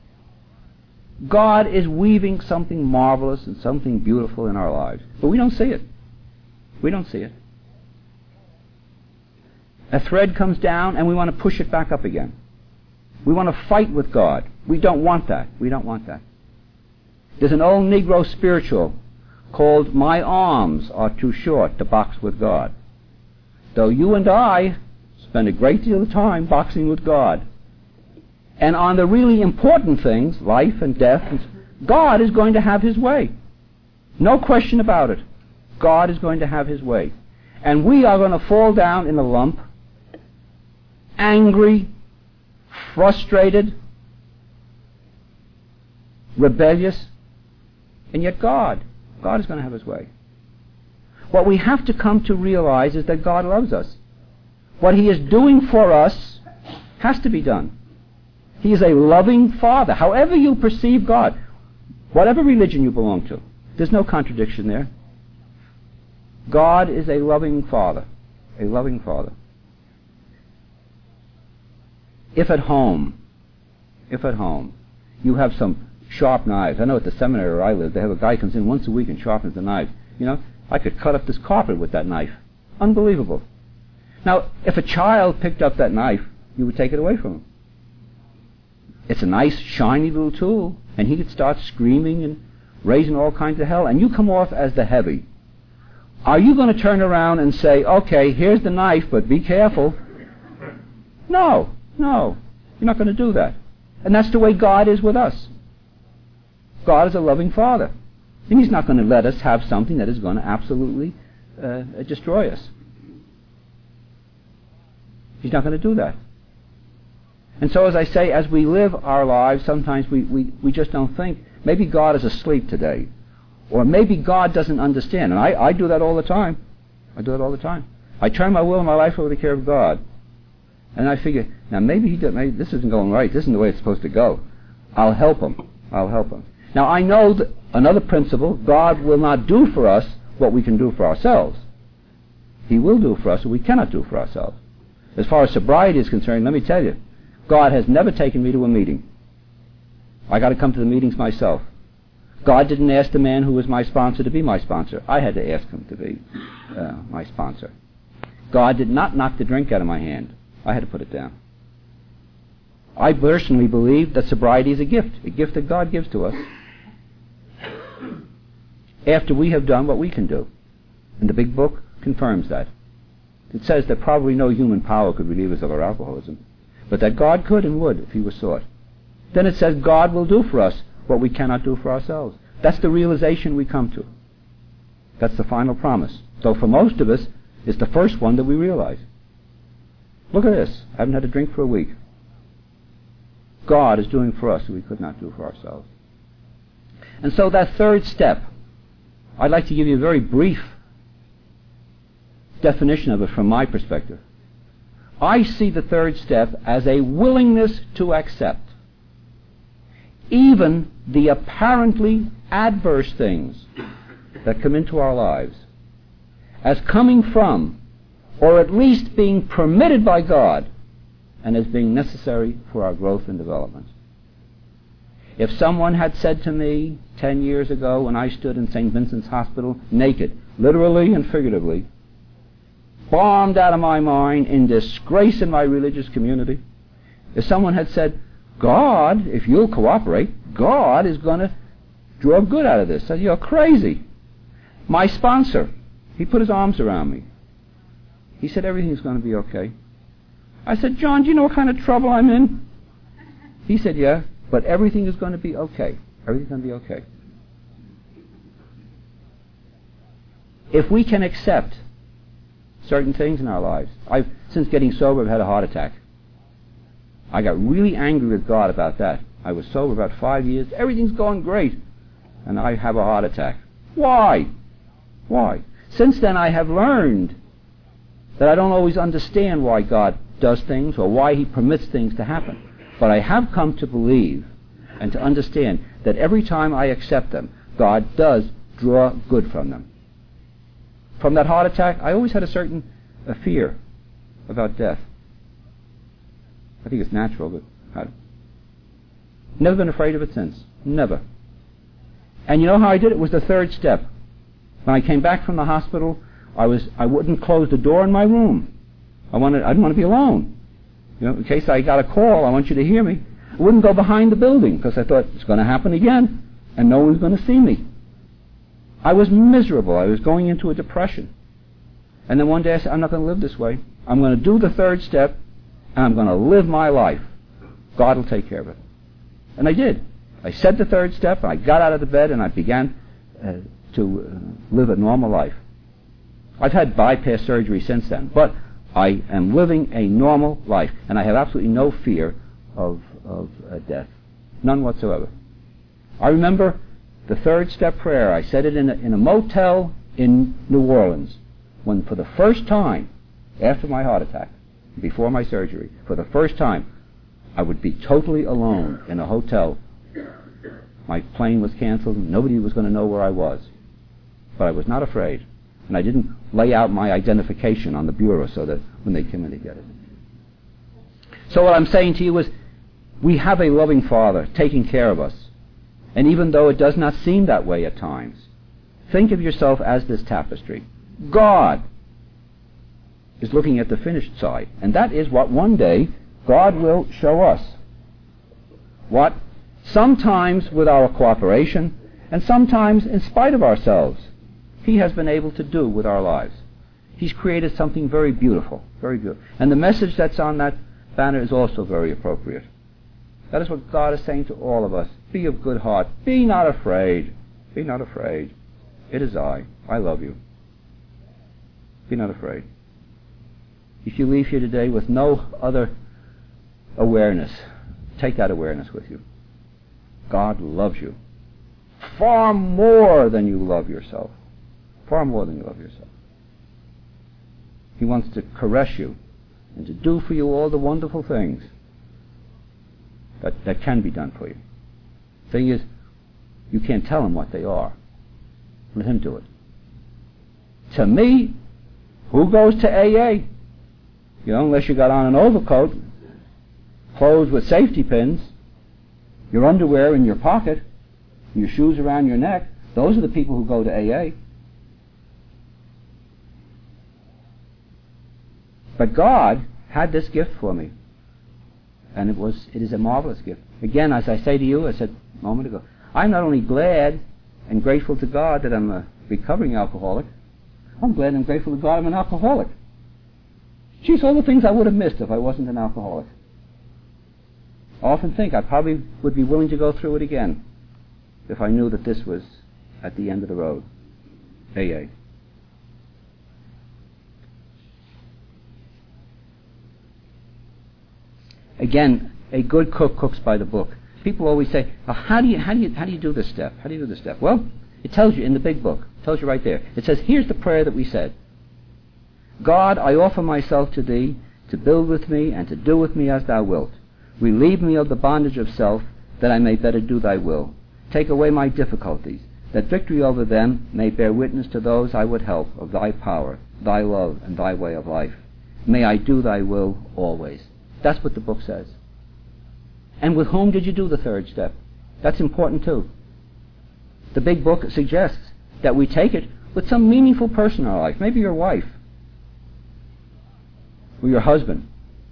God is weaving something marvelous and something beautiful in our lives. But we don't see it. We don't see it. A thread comes down and we want to push it back up again. We want to fight with God. We don't want that. We don't want that. There's an old Negro spiritual called "My Arms Are Too Short to Box with God." Though you and I spend a great deal of time boxing with God. And on the really important things, life and death, God is going to have His way. No question about it. God is going to have His way. And we are going to fall down in a lump, angry, frustrated, rebellious, and yet God, God is going to have His way. What we have to come to realize is that God loves us. What He is doing for us has to be done. He is a loving Father. However you perceive God, whatever religion you belong to, there's no contradiction there. God is a loving Father. A loving Father. If at home, if at home, you have some sharp knives. I know at the seminary where I live, they have a guy comes in once a week and sharpens the knife. You know, I could cut up this carpet with that knife. Unbelievable. Now, if a child picked up that knife, you would take it away from him. It's a nice, shiny little tool, and he could start screaming and raising all kinds of hell, and you come off as the heavy. Are you going to turn around and say, okay, here's the knife, but be careful? No, no. You're not going to do that. And that's the way God is with us. God is a loving Father. And He's not going to let us have something that is going to absolutely uh, destroy us. He's not going to do that. And so, as I say, as we live our lives, sometimes we, we, we just don't think, maybe God is asleep today. Or maybe God doesn't understand. And I, I do that all the time. I do that all the time. I turn my will and my life over to the care of God. And I figure, now maybe, he does, maybe this isn't going right. This isn't the way it's supposed to go. I'll help him. I'll help him. Now, I know that another principle, God will not do for us what we can do for ourselves. He will do for us what we cannot do for ourselves. As far as sobriety is concerned, let me tell you, God has never taken me to a meeting. I got to come to the meetings myself. God didn't ask the man who was my sponsor to be my sponsor. I had to ask him to be uh, my sponsor. God did not knock the drink out of my hand. I had to put it down. I personally believe that sobriety is a gift, a gift that God gives to us after we have done what we can do. And the big book confirms that. It says that probably no human power could relieve us of our alcoholism, but that God could and would if He was sought. Then it says God will do for us what we cannot do for ourselves. That's the realization we come to. That's the final promise. Though for most of us, it's the first one that we realize. Look at this. I haven't had a drink for a week. God is doing for us what we could not do for ourselves. And so that third step, I'd like to give you a very brief definition of it from my perspective. I see the third step as a willingness to accept even the apparently adverse things that come into our lives as coming from, or at least being permitted by God, and as being necessary for our growth and development. If someone had said to me ten years ago when I stood in Saint Vincent's Hospital naked, literally and figuratively, bombed out of my mind, in disgrace in my religious community, if someone had said, God, if you'll cooperate, God is going to draw good out of this, I said, you're crazy. My sponsor, he put his arms around me. He said, everything's going to be okay. I said, John, do you know what kind of trouble I'm in? He said, yeah, but everything is going to be okay. Everything's going to be okay. If we can accept certain things in our lives. I've, since getting sober, I've had a heart attack. I got really angry with God about that. I was sober about five years. Everything's going great. And I have a heart attack. Why? Why? Since then, I have learned that I don't always understand why God does things or why He permits things to happen. But I have come to believe and to understand that every time I accept them, God does draw good from them. From that heart attack, I always had a certain uh, fear about death. I think it's natural, but I've never been afraid of it since. Never. And you know how I did it? It was the third step. When I came back from the hospital, I was I wouldn't close the door in my room. I wanted I didn't want to be alone. You know, in case I got a call, I want you to hear me. I wouldn't go behind the building because I thought it's going to happen again and no one's going to see me. I was miserable. I was going into a depression. And then one day I said, I'm not going to live this way. I'm going to do the third step and I'm going to live my life. God will take care of it. And I did. I said the third step, and I got out of the bed and I began uh, to uh, live a normal life. I've had bypass surgery since then, but I am living a normal life, and I have absolutely no fear of, of uh, death. None whatsoever. I remember the third step prayer. I said it in a, in a motel in New Orleans when for the first time after my heart attack, before my surgery, for the first time, I would be totally alone in a hotel. My plane was canceled. Nobody was going to know where I was. But I was not afraid. And I didn't lay out my identification on the bureau so that when they came in to get it. So what I'm saying to you is, we have a loving Father taking care of us. And even though it does not seem that way at times, think of yourself as this tapestry. God is looking at the finished side. And that is what one day God will show us. What sometimes with our cooperation and sometimes in spite of ourselves, He has been able to do with our lives. He's created something very beautiful, very beautiful. And the message that's on that banner is also very appropriate. That is what God is saying to all of us. Be of good heart. Be not afraid. Be not afraid. It is I. I love you. Be not afraid. If you leave here today with no other awareness, take that awareness with you. God loves you far more than you love yourself. Far more than you love yourself. He wants to caress you and to do for you all the wonderful things that, that can be done for you. The thing is, you can't tell Him what they are. Let Him do it. To me, who goes to A A? You know, unless you got on an overcoat, clothes with safety pins, your underwear in your pocket, your shoes around your neck, those are the people who go to A A. But God had this gift for me. And it was it is a marvelous gift. Again, as I say to you, I said a moment ago, I'm not only glad and grateful to God that I'm a recovering alcoholic, I'm glad and grateful to God I'm an alcoholic. Geez, all the things I would have missed if I wasn't an alcoholic. I often think I probably would be willing to go through it again if I knew that this was at the end of the road. A A. Again, a good cook cooks by the book. People always say, oh, how do you how do you how do you do this step? How do you do this step? Well, it tells you in the big book. It tells you right there. It says, here's the prayer that we said. God, I offer myself to Thee to build with me and to do with me as Thou wilt. Relieve me of the bondage of self, that I may better do Thy will. Take away my difficulties, that victory over them may bear witness to those I would help of Thy power, Thy love, and Thy way of life. May I do Thy will always. That's what the book says. And with whom did you do the third step? That's important too. The big book suggests that we take it with some meaningful person in our life. Maybe your wife. Or your husband.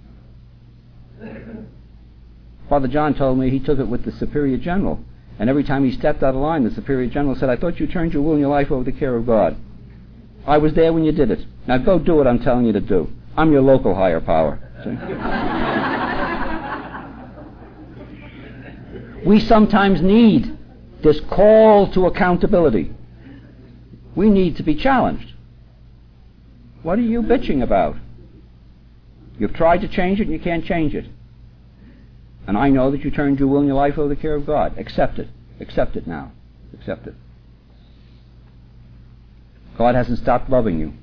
Father John told me he took it with the Superior General. And every time he stepped out of line, the Superior General said, I thought you turned your will and your life over to the care of God. I was there when you did it. Now go do what I'm telling you to do. I'm your local higher power. We sometimes need this call to accountability. We need to be challenged. What are you bitching about? You've tried to change it and you can't change it. And I know that you turned your will and your life over to the care of God. Accept it. Accept it now. Accept it. God hasn't stopped loving you.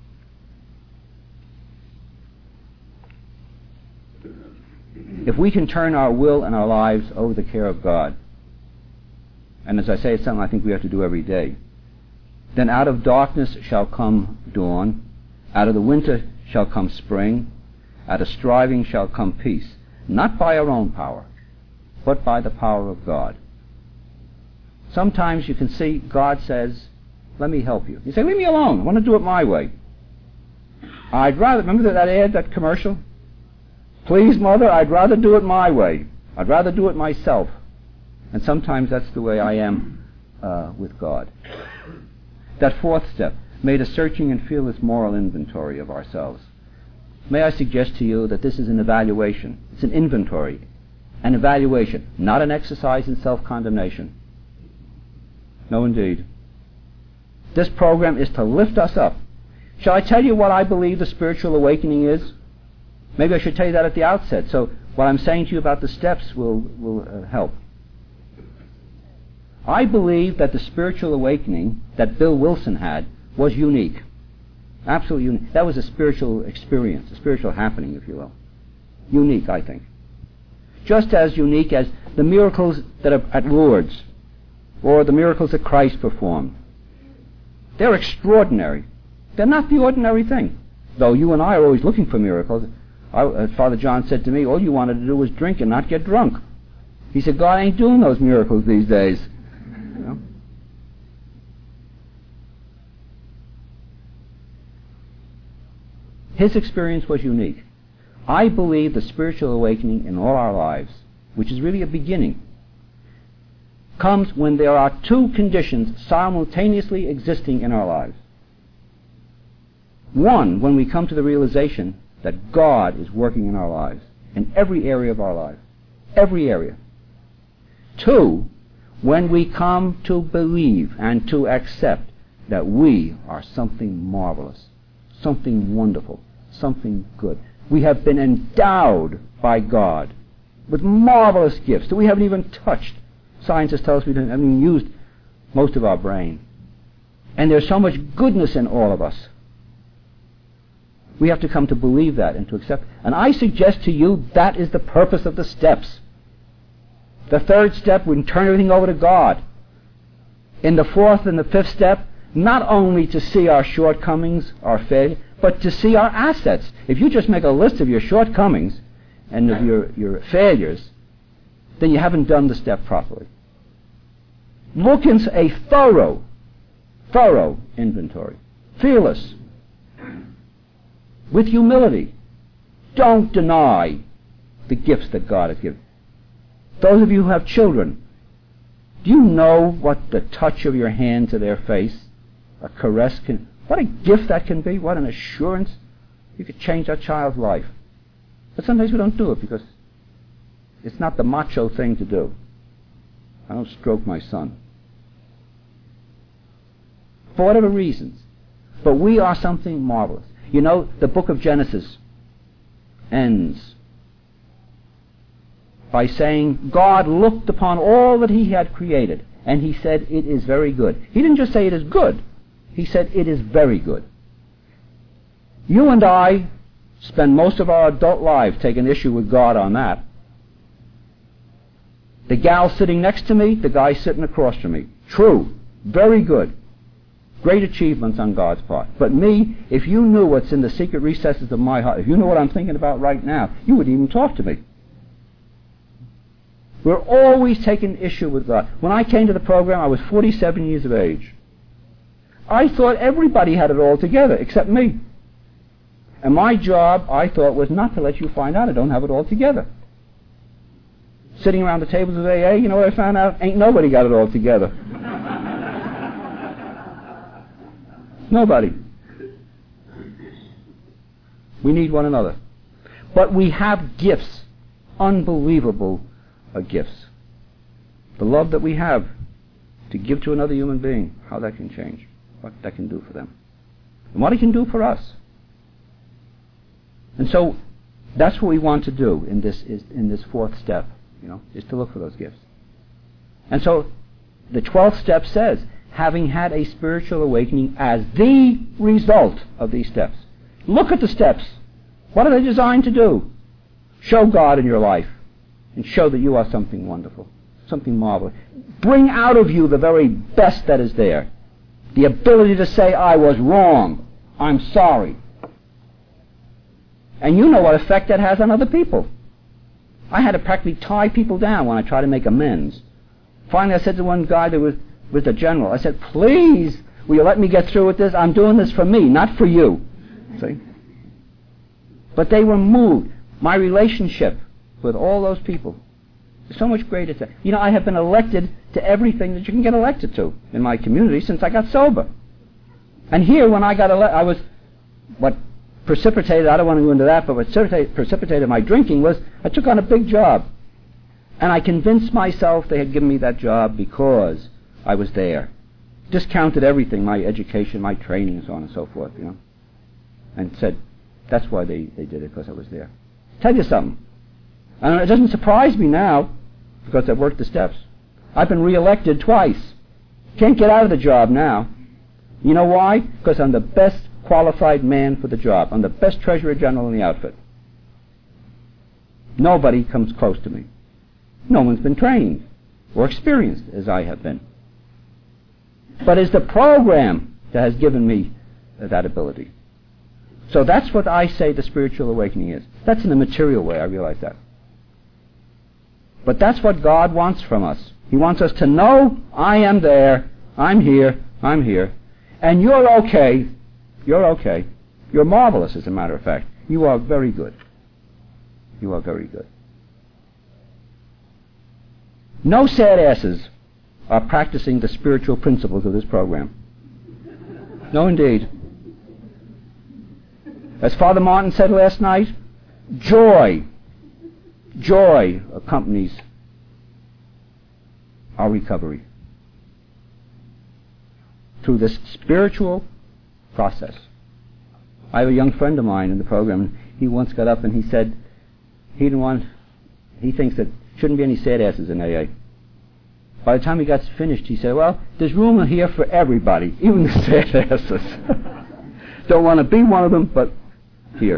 If we can turn our will and our lives over to the care of God, and as I say, it's something I think we have to do every day, then out of darkness shall come dawn, out of the winter shall come spring, out of striving shall come peace, not by our own power, but by the power of God. Sometimes you can see God says, let me help you. You say, leave me alone. I want to do it my way. I'd rather, remember that ad, that commercial? Please, Mother, I'd rather do it my way. I'd rather do it myself. And sometimes that's the way I am uh, with God. That fourth step, made a searching and fearless moral inventory of ourselves. May I suggest to you that this is an evaluation. It's an inventory, an evaluation, not an exercise in self-condemnation. No, indeed. This program is to lift us up. Shall I tell you what I believe the spiritual awakening is? Maybe I should tell you that at the outset, so what I'm saying to you about the steps will, will uh, help. I believe that the spiritual awakening that Bill Wilson had was unique. Absolutely unique. That was a spiritual experience, a spiritual happening, if you will. Unique, I think. Just as unique as the miracles that are at Lourdes, or the miracles that Christ performed. They're extraordinary. They're not the ordinary thing. Though you and I are always looking for miracles. I, as Father John said to me, all you wanted to do was drink and not get drunk. He said, God ain't doing those miracles these days. You know? His experience was unique. I believe the spiritual awakening in all our lives, which is really a beginning, comes when there are two conditions simultaneously existing in our lives. One, when we come to the realization that God is working in our lives, in every area of our life. Every area. Two, when we come to believe and to accept that we are something marvelous, something wonderful, something good. We have been endowed by God with marvelous gifts that we haven't even touched. Scientists tell us we haven't even used most of our brain. And there's so much goodness in all of us. We have to come to believe that and to accept it. And I suggest to you that is the purpose of the steps. The third step, we turn everything over to God. In the fourth and the fifth step, not only to see our shortcomings, our failure, but to see our assets. If you just make a list of your shortcomings and of your, your failures, then you haven't done the step properly. Look into a thorough, thorough inventory. Fearless. With humility. Don't deny the gifts that God has given. Those of you who have children, do you know what the touch of your hand to their face, a caress can, what a gift that can be, what an assurance. You could change that child's life. But sometimes we don't do it because it's not the macho thing to do. I don't stroke my son. For whatever reasons. But we are something marvelous. You know, the book of Genesis ends by saying God looked upon all that he had created and he said it is very good. He didn't just say it is good. He said it is very good. You and I spend most of our adult lives taking issue with God on that. The gal sitting next to me, the guy sitting across from me. True. Very good. Great achievements on God's part. But me, if you knew what's in the secret recesses of my heart, if you know what I'm thinking about right now, you wouldn't even talk to me. We're always taking issue with God. When I came to the program, I was forty-seven years of age. I thought everybody had it all together, except me. And my job, I thought, was not to let you find out I don't have it all together. Sitting around the tables of A A, you know what I found out? Ain't nobody got it all together. Nobody. We need one another. But we have gifts, unbelievable uh, gifts. The love that we have to give to another human being, how that can change, what that can do for them, and what it can do for us. And so that's what we want to do in this is in this fourth step, you know, is to look for those gifts. And so the twelfth step says, having had a spiritual awakening as the result of these steps. Look at the steps. What are they designed to do? Show God in your life and show that you are something wonderful, something marvelous. Bring out of you the very best that is there. The ability to say, I was wrong. I'm sorry. And you know what effect that has on other people. I had to practically tie people down when I tried to make amends. Finally, I said to one guy that was with the general, I said, please, will you let me get through with this? I'm doing this for me, not for you. See? But they were moved. My relationship with all those people is so much greater. To, you know, I have been elected to everything that you can get elected to in my community since I got sober. And here, when I got elected, I was, what precipitated, I don't want to go into that, but what precipitated, precipitated my drinking was I took on a big job. And I convinced myself they had given me that job because I was there. Discounted everything, my education, my training, and so on and so forth, you know. And said, that's why they, they did it, because I was there. Tell you something. And it doesn't surprise me now, because I've worked the steps. I've been re-elected twice. Can't get out of the job now. You know why? Because I'm the best qualified man for the job. I'm the best treasurer general in the outfit. Nobody comes close to me. No one's been trained or experienced as I have been. But it's the program that has given me uh, that ability. So that's what I say the spiritual awakening is. That's in a material way, I realize that. But that's what God wants from us. He wants us to know, I am there, I'm here, I'm here, and you're okay, you're okay. You're marvelous, as a matter of fact. You are very good. You are very good. No sad asses are practicing the spiritual principles of this program. No, indeed. As Father Martin said last night, joy, joy accompanies our recovery through this spiritual process. I have a young friend of mine in the program, and he once got up and he said he didn't want, he thinks that shouldn't be any sad asses in A A. By the time he got finished, he said, well, there's room here for everybody, even the sad asses. Don't want to be one of them, but here.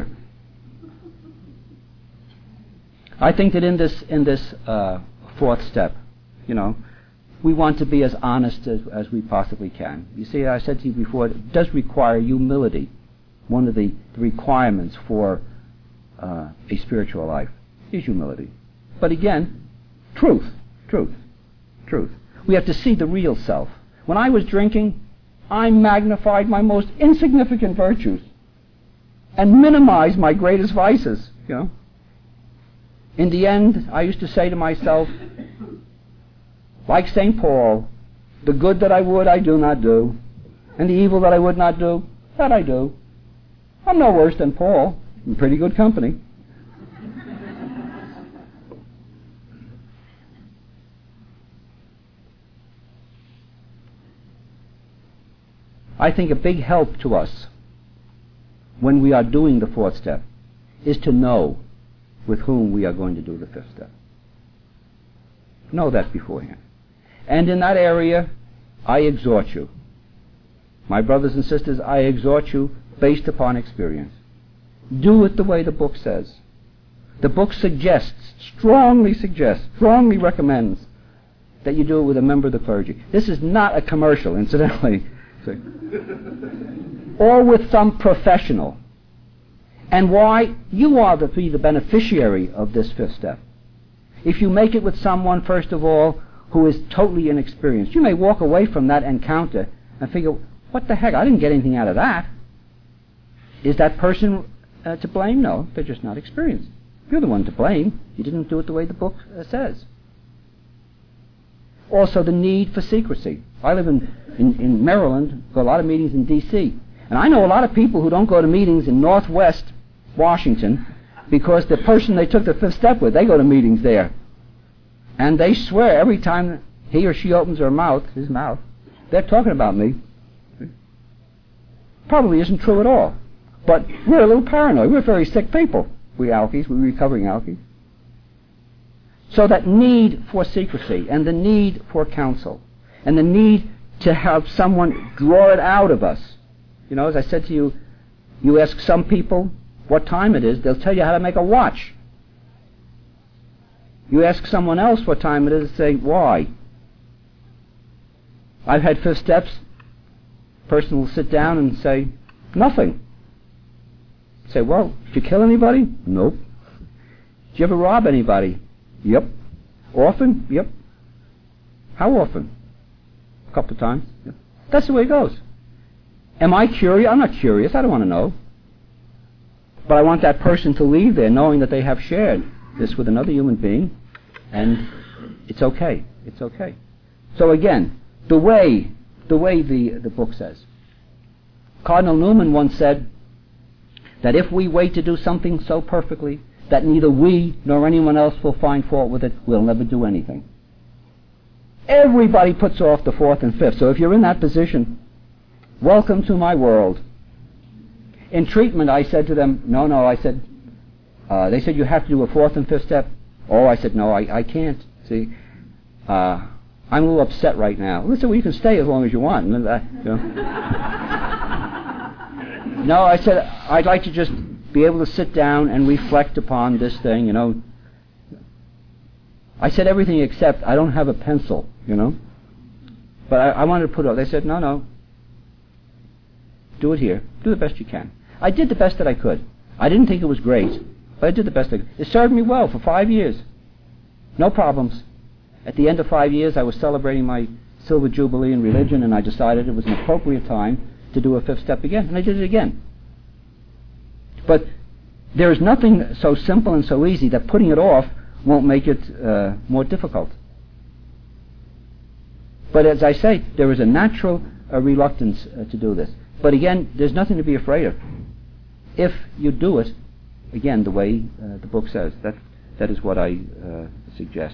I think that in this in this uh, fourth step, you know, we want to be as honest as, as we possibly can. You see, I said to you before, it does require humility. One of the, the requirements for uh, a spiritual life is humility. But again, truth, truth, truth. We have to see the real self. When I was drinking, I magnified my most insignificant virtues and minimized my greatest vices, you know. In the end, I used to say to myself, like Saint Paul, the good that I would, I do not do, and the evil that I would not do, that I do. I'm no worse than Paul. I'm pretty good company. I think a big help to us when we are doing the fourth step is to know with whom we are going to do the fifth step. Know that beforehand. And in that area, I exhort you. My brothers and sisters, I exhort you based upon experience. Do it the way the book says. The book suggests, strongly suggests, strongly recommends that you do it with a member of the clergy. This is not a commercial, incidentally. Or with some professional. And why? You are to be the beneficiary of this fifth step. If you make it with someone, first of all, who is totally inexperienced, you may walk away from that encounter and figure, what the heck, I didn't get anything out of that. Is that person uh, to blame? No, they're just not experienced. You're the one to blame. You didn't do it the way the book uh, says. Also, the need for secrecy. I live in, in, in Maryland, go to a lot of meetings in D C, and I know a lot of people who don't go to meetings in Northwest Washington because the person they took the fifth step with, they go to meetings there. And they swear every time he or she opens her mouth, his mouth, they're talking about me. Probably isn't true at all. But we're a little paranoid. We're very sick people. We alkies, we're recovering alkies. So that need for secrecy and the need for counsel and the need to have someone draw it out of us. You know, as I said to you, you ask some people what time it is, they'll tell you how to make a watch. You ask someone else what time it is, say, why? I've had fifth steps. Person will sit down and say, nothing. Say, well, did you kill anybody? Nope. Did you ever rob anybody? Yep. Often? Yep. How often? A couple of times. Yep. That's the way it goes. Am I curious? I'm not curious. I don't want to know. But I want that person to leave there knowing that they have shared this with another human being, and it's okay. It's okay. So again, the way, the way the, the book says. Cardinal Newman once said that if we wait to do something so perfectly that neither we nor anyone else will find fault with it, we'll never do anything. Everybody puts off the fourth and fifth. So if you're in that position, welcome to my world. In treatment, I said to them, no, no, I said, uh, they said you have to do a fourth and fifth step. Oh, I said, no, I, I can't. See, uh, I'm a little upset right now. Well, they said, well, you can stay as long as you want. And I, you know. No, I said, I'd like to just be able to sit down and reflect upon this thing, you know. I said everything except I don't have a pencil, you know. But I, I wanted to put it up. They said, no, no. Do it here. Do the best you can. I did the best that I could. I didn't think it was great, but I did the best I could. It served me well for five years. No problems. At the end of five years, I was celebrating my Silver Jubilee in religion, and I decided it was an appropriate time to do a fifth step again, and I did it again. But there is nothing so simple and so easy that putting it off won't make it uh, more difficult. But as I say, there is a natural uh, reluctance uh, to do this. But again, there's nothing to be afraid of. If you do it, again, the way uh, the book says, that that is what I uh, suggest.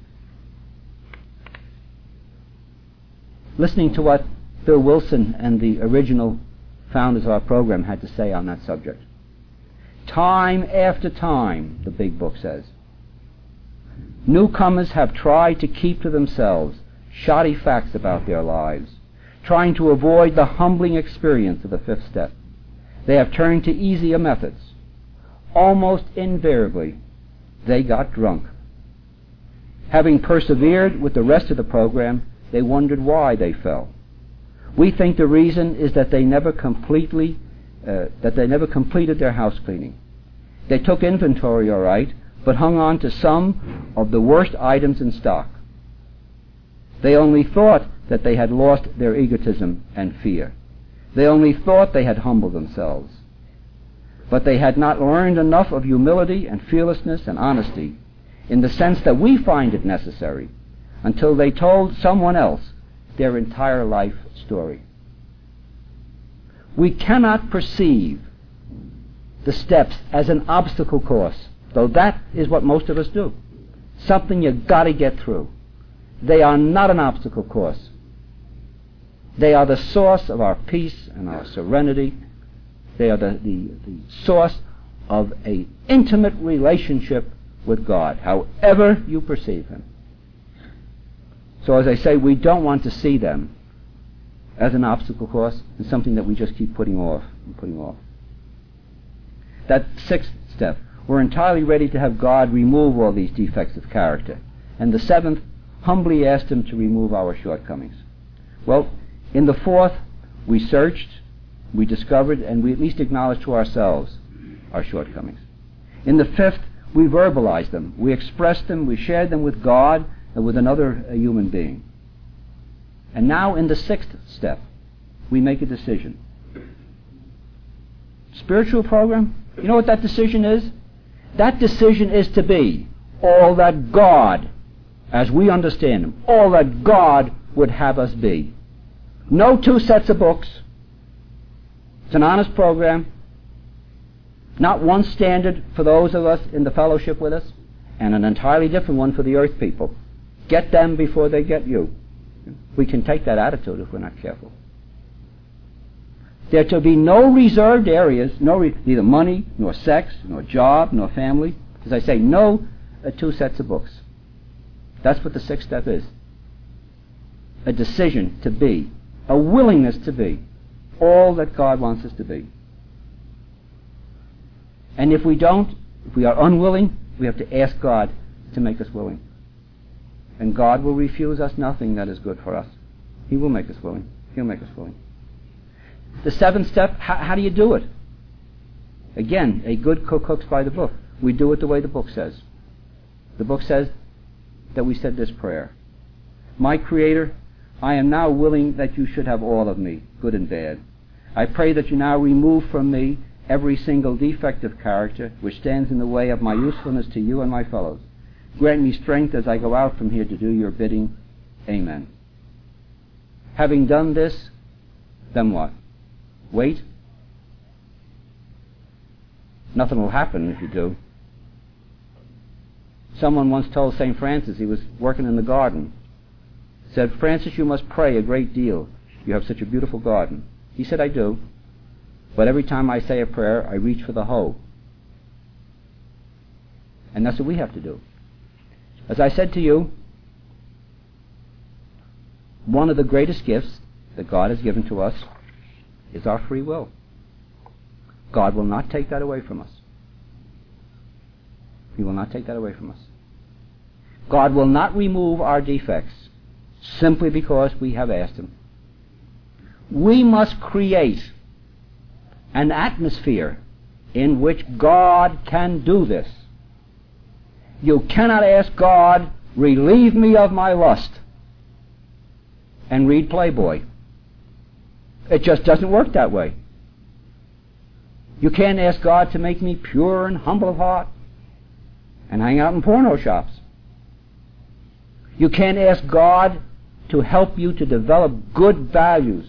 Listening to what Bill Wilson and the original founders of our program had to say on that subject. Time after time, the big book says, newcomers have tried to keep to themselves shoddy facts about their lives, trying to avoid the humbling experience of the fifth step. They have turned to easier methods. Almost invariably, they got drunk. Having persevered with the rest of the program, they wondered why they fell. We think the reason is that they never completely, uh, that they never completed their house cleaning. They took inventory all right, but hung on to some of the worst items in stock. They only thought that they had lost their egotism and fear. They only thought they had humbled themselves. But they had not learned enough of humility and fearlessness and honesty in the sense that we find it necessary until they told someone else their entire life story. We cannot perceive the steps as an obstacle course, though that is what most of us do. Something you've got to get through. They are not an obstacle course. They are the source of our peace and our serenity. They are the, the, the source of an intimate relationship with God, however you perceive Him. So as I say, we don't want to see them as an obstacle course and something that we just keep putting off and putting off. That sixth step, we're entirely ready to have God remove all these defects of character. And the seventh, humbly asked Him to remove our shortcomings. Well, in the fourth, we searched, we discovered, and we at least acknowledged to ourselves our shortcomings. In the fifth, we verbalized them, we expressed them, we shared them with God and with another uh, human being. And now in the sixth step, we make a decision. Spiritual program, you know what that decision is? That decision is to be all that God, as we understand Him, all that God would have us be. No two sets of books. It's an honest program. Not one standard for those of us in the fellowship with us, and an entirely different one for the earth people. Get them before they get you. We can take that attitude if we're not careful. There to be no reserved areas, no re- neither money, nor sex, nor job, nor family. As I say, no uh, two sets of books. That's what the sixth step is. A decision to be, a willingness to be, all that God wants us to be. And if we don't, if we are unwilling, we have to ask God to make us willing. And God will refuse us nothing that is good for us. He will make us willing. He'll make us willing. The seventh step, how, how do you do it? Again, a good cook cooks by the book. We do it the way the book says. The book says that we said this prayer. My Creator, I am now willing that you should have all of me, good and bad. I pray that you now remove from me every single defect of character which stands in the way of my usefulness to you and my fellows. Grant me strength as I go out from here to do your bidding. Amen. Having done this, then what? Wait? Nothing will happen if you do. Someone once told Saint Francis, he was working in the garden, said, "Francis, you must pray a great deal. You have such a beautiful garden." He said, "I do. But every time I say a prayer, I reach for the hoe." And that's what we have to do. As I said to you, one of the greatest gifts that God has given to us is our free will. God will not take that away from us. He will not take that away from us. God will not remove our defects simply because we have asked Him. We must create an atmosphere in which God can do this. You cannot ask God, "Relieve me of my lust," and read Playboy. It just doesn't work that way. You can't ask God to make me pure and humble of heart and hang out in porno shops. You can't ask God to help you to develop good values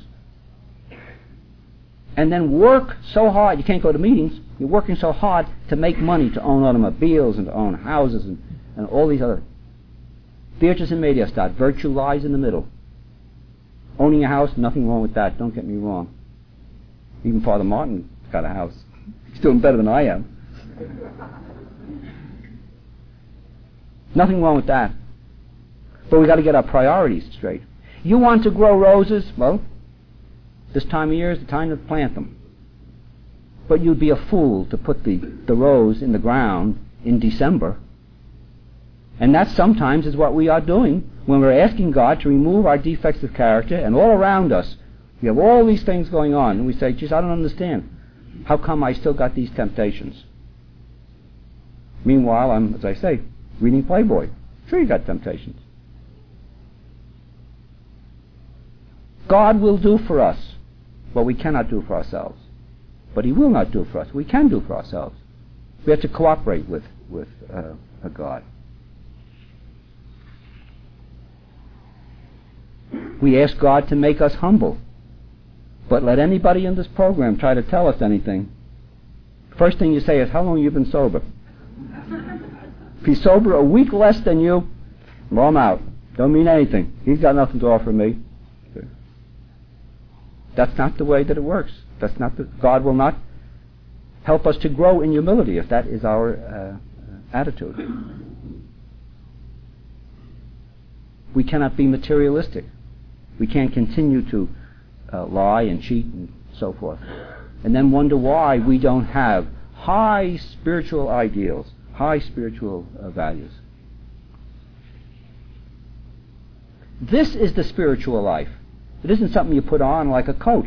and then work so hard. You can't go to meetings. You're working so hard to make money, to own automobiles and to own houses and, and all these other. Beatrice and Mediastat, virtue lies in the middle. Owning a house, nothing wrong with that. Don't get me wrong. Even Father Martin got a house. He's doing better than I am. Nothing wrong with that. But we've got to get our priorities straight. You want to grow roses? Well, this time of year is the time to plant them. But you'd be a fool to put the, the rose in the ground in December. And that sometimes is what we are doing when we're asking God to remove our defects of character, and all around us we have all these things going on, and we say, "Geez, I don't understand. How come I still got these temptations?" Meanwhile, I'm, as I say, reading Playboy. Sure, you got temptations. God will do for us what we cannot do for ourselves. But He will not do for us what we can do for ourselves. We have to cooperate with, with uh, a God. We ask God to make us humble. But let anybody in this program try to tell us anything. First thing you say is, "How long have you been sober?" If he's sober a week less than you, well, I'm out. Don't mean anything. He's got nothing to offer me. That's not the way that it works. That's not the, God will not help us to grow in humility if that is our uh, attitude. We cannot be materialistic. We can't continue to uh, lie and cheat and so forth, and then wonder why we don't have high spiritual ideals, high spiritual uh, values. This is the spiritual life. It isn't something you put on like a coat.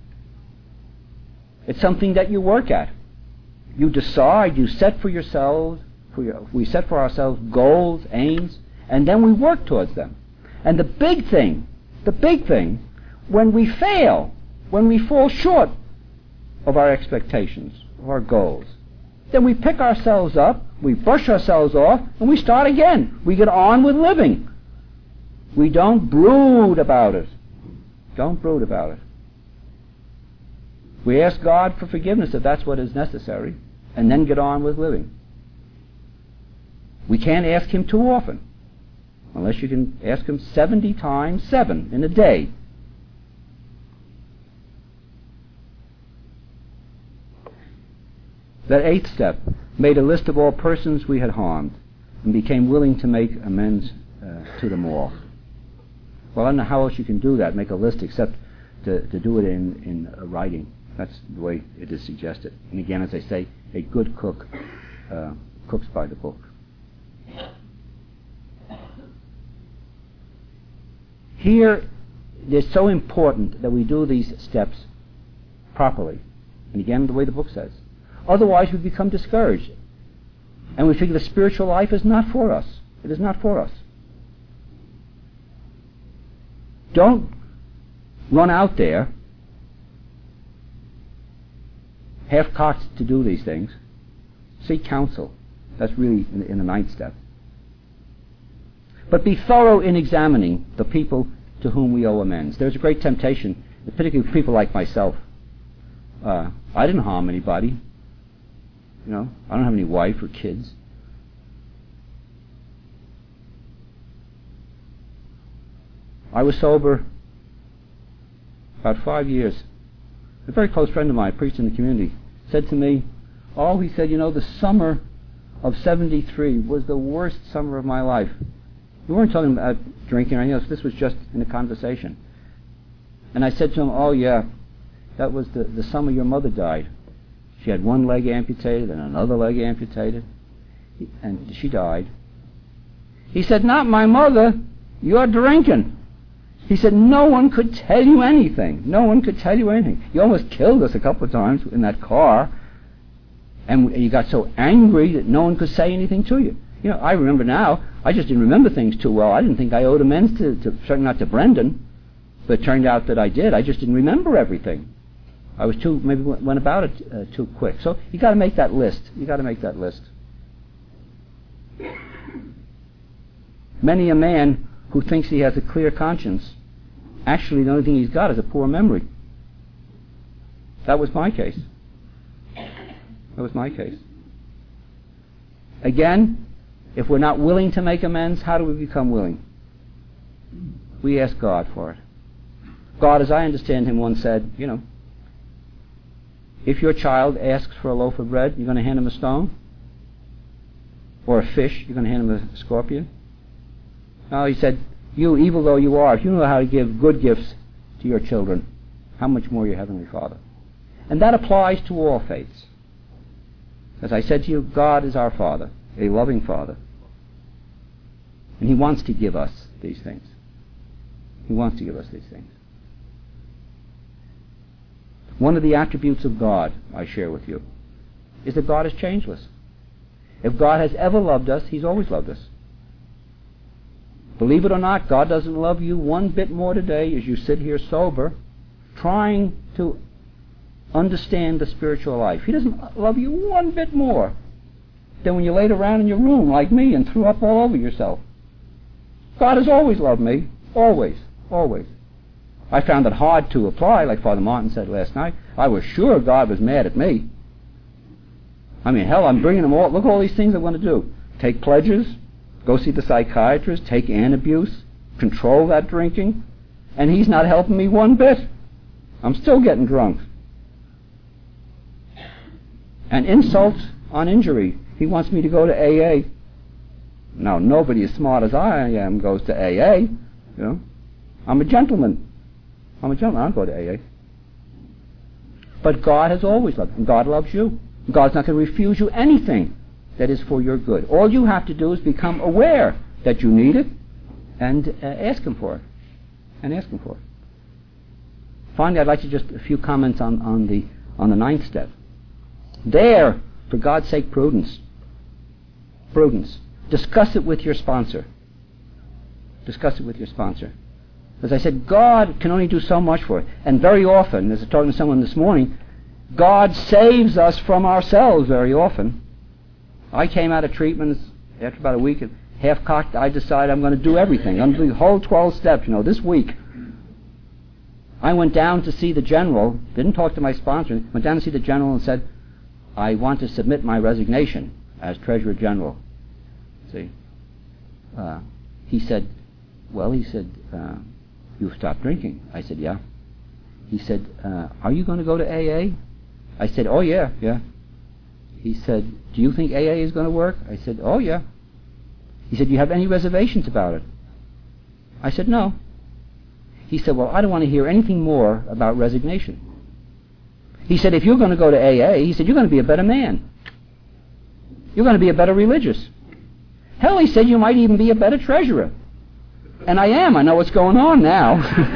It's something that you work at. You decide, you set for yourselves, for your, we set for ourselves goals, aims, and then we work towards them. And the big thing, the big thing, when we fail, when we fall short of our expectations, of our goals, then we pick ourselves up, we brush ourselves off, and we start again. We get on with living. We don't brood about it. Don't brood about it. We ask God for forgiveness if that's what is necessary, and then get on with living. We can't ask Him too often, unless you can ask Him seventy times seven in a day. That eighth step, made a list of all persons we had harmed, and became willing to make amends uh, to them all. Well, I don't know how else you can do that, make a list, except to, to do it in, in uh, writing. That's the way it is suggested. And again, as I say, a good cook uh, cooks by the book. Here, it's so important that we do these steps properly. And again, the way the book says. Otherwise, we become discouraged. And we figure the spiritual life is not for us. It is not for us. Don't run out there half-cocked to do these things, seek counsel. That's really in, in the ninth step. But be thorough in examining the people to whom we owe amends. There's a great temptation, particularly people like myself. Uh, I didn't harm anybody. You know, I don't have any wife or kids. I was sober about five years. A very close friend of mine, a priest in the community, said to me, oh, he said, you know, the summer of seventy-three was the worst summer of my life. We weren't talking about drinking or anything else. This was just in a conversation. And I said to him, oh, yeah, that was the, the summer your mother died. She had one leg amputated and another leg amputated, and she died. He said, not my mother, you're drinking. He said, no one could tell you anything. No one could tell you anything. You almost killed us a couple of times in that car, and you got so angry that no one could say anything to you. You know, I remember now, I just didn't remember things too well. I didn't think I owed amends to, to certainly not to Brendan, but it turned out that I did. I just didn't remember everything. I was too, maybe went about it uh, too quick. So you got to make that list. You got to make that list. Many a man who thinks he has a clear conscience, actually the only thing he's got is a poor memory. That was my case. That was my case. Again, if we're not willing to make amends, how do we become willing? We ask God for it. God, as I understand him, once said, you know, if your child asks for a loaf of bread, you're going to hand him a stone? Or a fish, you're going to hand him a scorpion? No, he said, you, evil though you are, if you know how to give good gifts to your children, how much more your Heavenly Father? And that applies to all faiths. As I said to you, God is our Father, a loving Father. And he wants to give us these things. He wants to give us these things. One of the attributes of God, I share with you, is that God is changeless. If God has ever loved us, he's always loved us. Believe it or not, God doesn't love you one bit more today as you sit here sober, trying to understand the spiritual life. He doesn't love you one bit more than when you laid around in your room like me and threw up all over yourself. God has always loved me. Always. Always. I found it hard to apply, like Father Martin said last night. I was sure God was mad at me. I mean, hell, I'm bringing them all. Look at all these things I want to do. Take pledges, go see the psychiatrist, take antabuse, control that drinking, and he's not helping me one bit. I'm still getting drunk. And insult on injury. He wants me to go to A A. Now, nobody as smart as I am goes to A A. You know, I'm a gentleman. I'm a gentleman. I don't go to A A. But God has always loved you, and God loves you. God's not going to refuse you anything that is for your good. All you have to do is become aware that you need it, and uh, ask Him for it. And ask Him for it. Finally, I'd like to just a few comments on, on the on the ninth step. There, for God's sake, prudence. Prudence. Discuss it with your sponsor. Discuss it with your sponsor. As I said, God can only do so much for it. And very often, as I was talking to someone this morning, God saves us from ourselves very often. I came out of treatment after about a week, half-cocked. I decided I'm going to do everything. I'm going to do the whole twelve steps, you know, this week. I went down to see the general, didn't talk to my sponsor, went down to see the general and said, I want to submit my resignation as Treasurer General. See? Uh, he said, well, he said, uh, you've stopped drinking. I said, yeah. He said, uh, are you going to go to A A? I said, oh, yeah, yeah. He said, do you think A A is going to work? I said, oh, yeah. He said, do you have any reservations about it? I said, no. He said, well, I don't want to hear anything more about resignation. He said, if you're going to go to A A, he said, you're going to be a better man. You're going to be a better religious. Hell, he said, you might even be a better treasurer. And I am. I know what's going on now.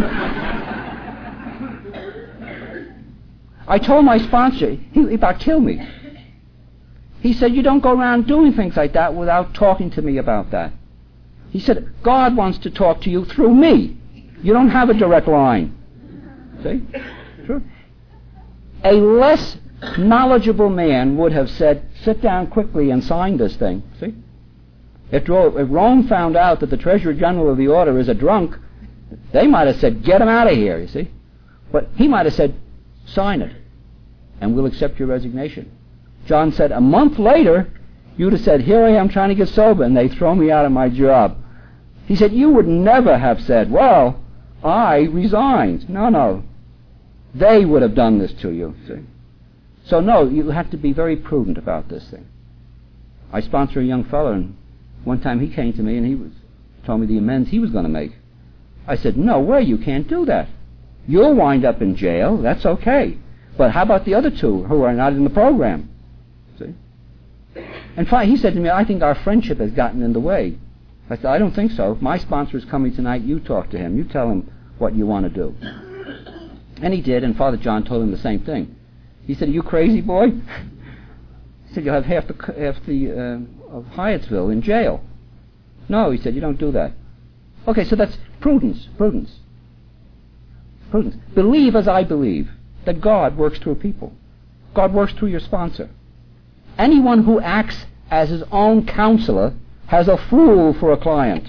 I told my sponsor, he, he about killed me. He said, you don't go around doing things like that without talking to me about that. He said, God wants to talk to you through me. You don't have a direct line. See? Sure. A less knowledgeable man would have said, sit down quickly and sign this thing. See? If, if Rome found out that the Treasurer General of the Order is a drunk, they might have said, get him out of here, you see. But he might have said, sign it, and we'll accept your resignation. John said, a month later, you'd have said, here I am trying to get sober, and they throw me out of my job. He said, you would never have said, well, I resigned. No, no. They would have done this to you, see. So no, you have to be very prudent about this thing. I sponsor a young fellow, and one time he came to me and he was told me the amends he was going to make. I said, no way, you can't do that. You'll wind up in jail, that's okay. But how about the other two who are not in the program? See? And finally he said to me, I think our friendship has gotten in the way. I said, I don't think so. If my sponsor is coming tonight, you talk to him. You tell him what you want to do. And he did, and Father John told him the same thing. He said, are you crazy, boy? He said, you'll have half the, half the uh, of Hyattsville in jail. No, he said, you don't do that. Okay, so that's prudence, prudence. Prudence. Believe as I believe that God works through people. God works through your sponsor. Anyone who acts as his own counselor has a fool for a client.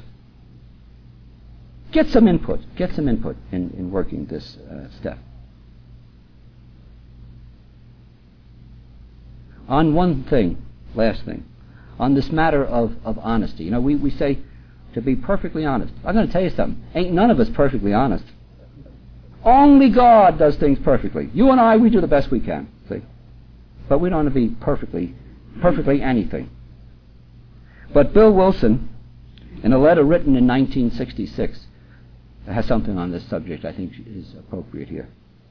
Get some input. Get some input in, in working this uh, step. On one thing, last thing, on this matter of, of honesty. You know, we, we say to be perfectly honest. I'm going to tell you something. Ain't none of us perfectly honest. Only God does things perfectly. You and I, we do the best we can, see? But we don't want to be perfectly, perfectly anything. But Bill Wilson, in a letter written in nineteen sixty-six, has something on this subject I think is appropriate here.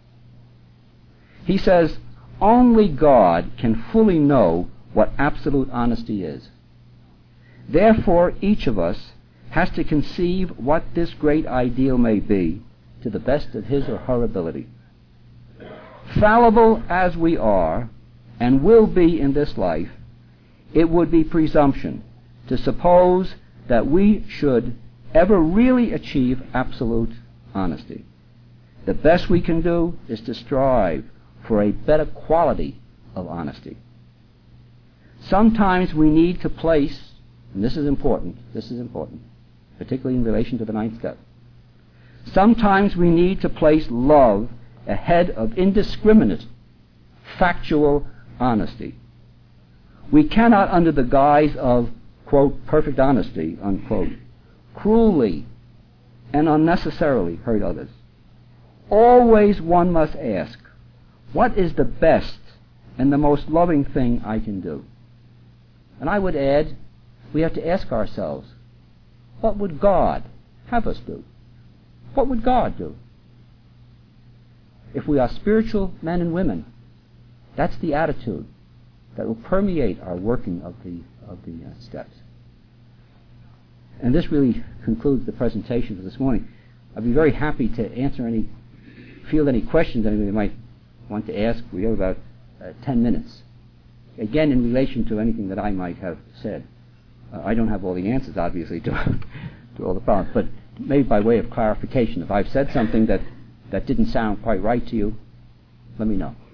He says, only God can fully know what absolute honesty is. Therefore, each of us has to conceive what this great ideal may be to the best of his or her ability. Fallible as we are, and will be in this life, it would be presumption to suppose that we should ever really achieve absolute honesty. The best we can do is to strive for a better quality of honesty. Sometimes we need to place, and this is important, this is important, particularly in relation to the ninth step. Sometimes we need to place love ahead of indiscriminate, factual honesty. We cannot, under the guise of, quote, perfect honesty, unquote, cruelly and unnecessarily hurt others. Always one must ask, what is the best and the most loving thing I can do? And I would add, we have to ask ourselves, what would God have us do? What would God do? If we are spiritual men and women, that's the attitude that will permeate our working of the of the uh, steps. And this really concludes the presentation for this morning. I'd be very happy to answer any, field any questions anybody might want to ask. We have about uh, ten minutes. Again, in relation to anything that I might have said. Uh, I don't have all the answers, obviously, to, to all the problems, but maybe by way of clarification, if I've said something that, that didn't sound quite right to you, let me know.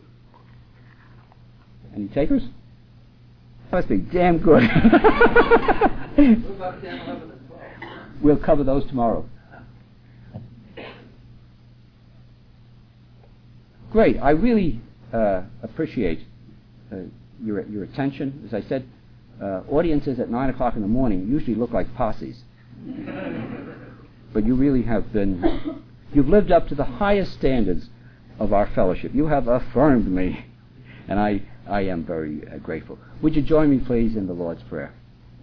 Any takers? Must be damn good. We'll cover those tomorrow. Great. I really uh, appreciate uh, your your attention. As I said, uh, audiences at nine o'clock in the morning usually look like posses, but you really have been. You've lived up to the highest standards of our fellowship. You have affirmed me, and I I am very uh, grateful. Would you join me, please, in the Lord's Prayer?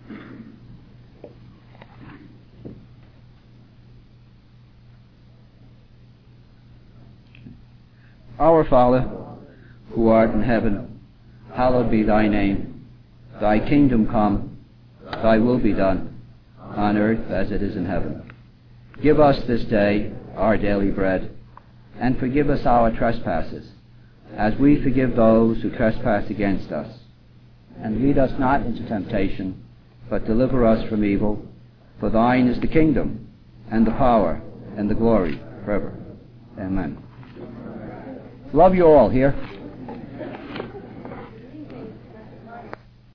Our Father, who art in heaven, hallowed be thy name. Thy kingdom come, thy will be done, on earth as it is in heaven. Give us this day our daily bread, and forgive us our trespasses, as we forgive those who trespass against us. And lead us not into temptation, but deliver us from evil. For thine is the kingdom, and the power, and the glory, forever. Amen. Love you all here.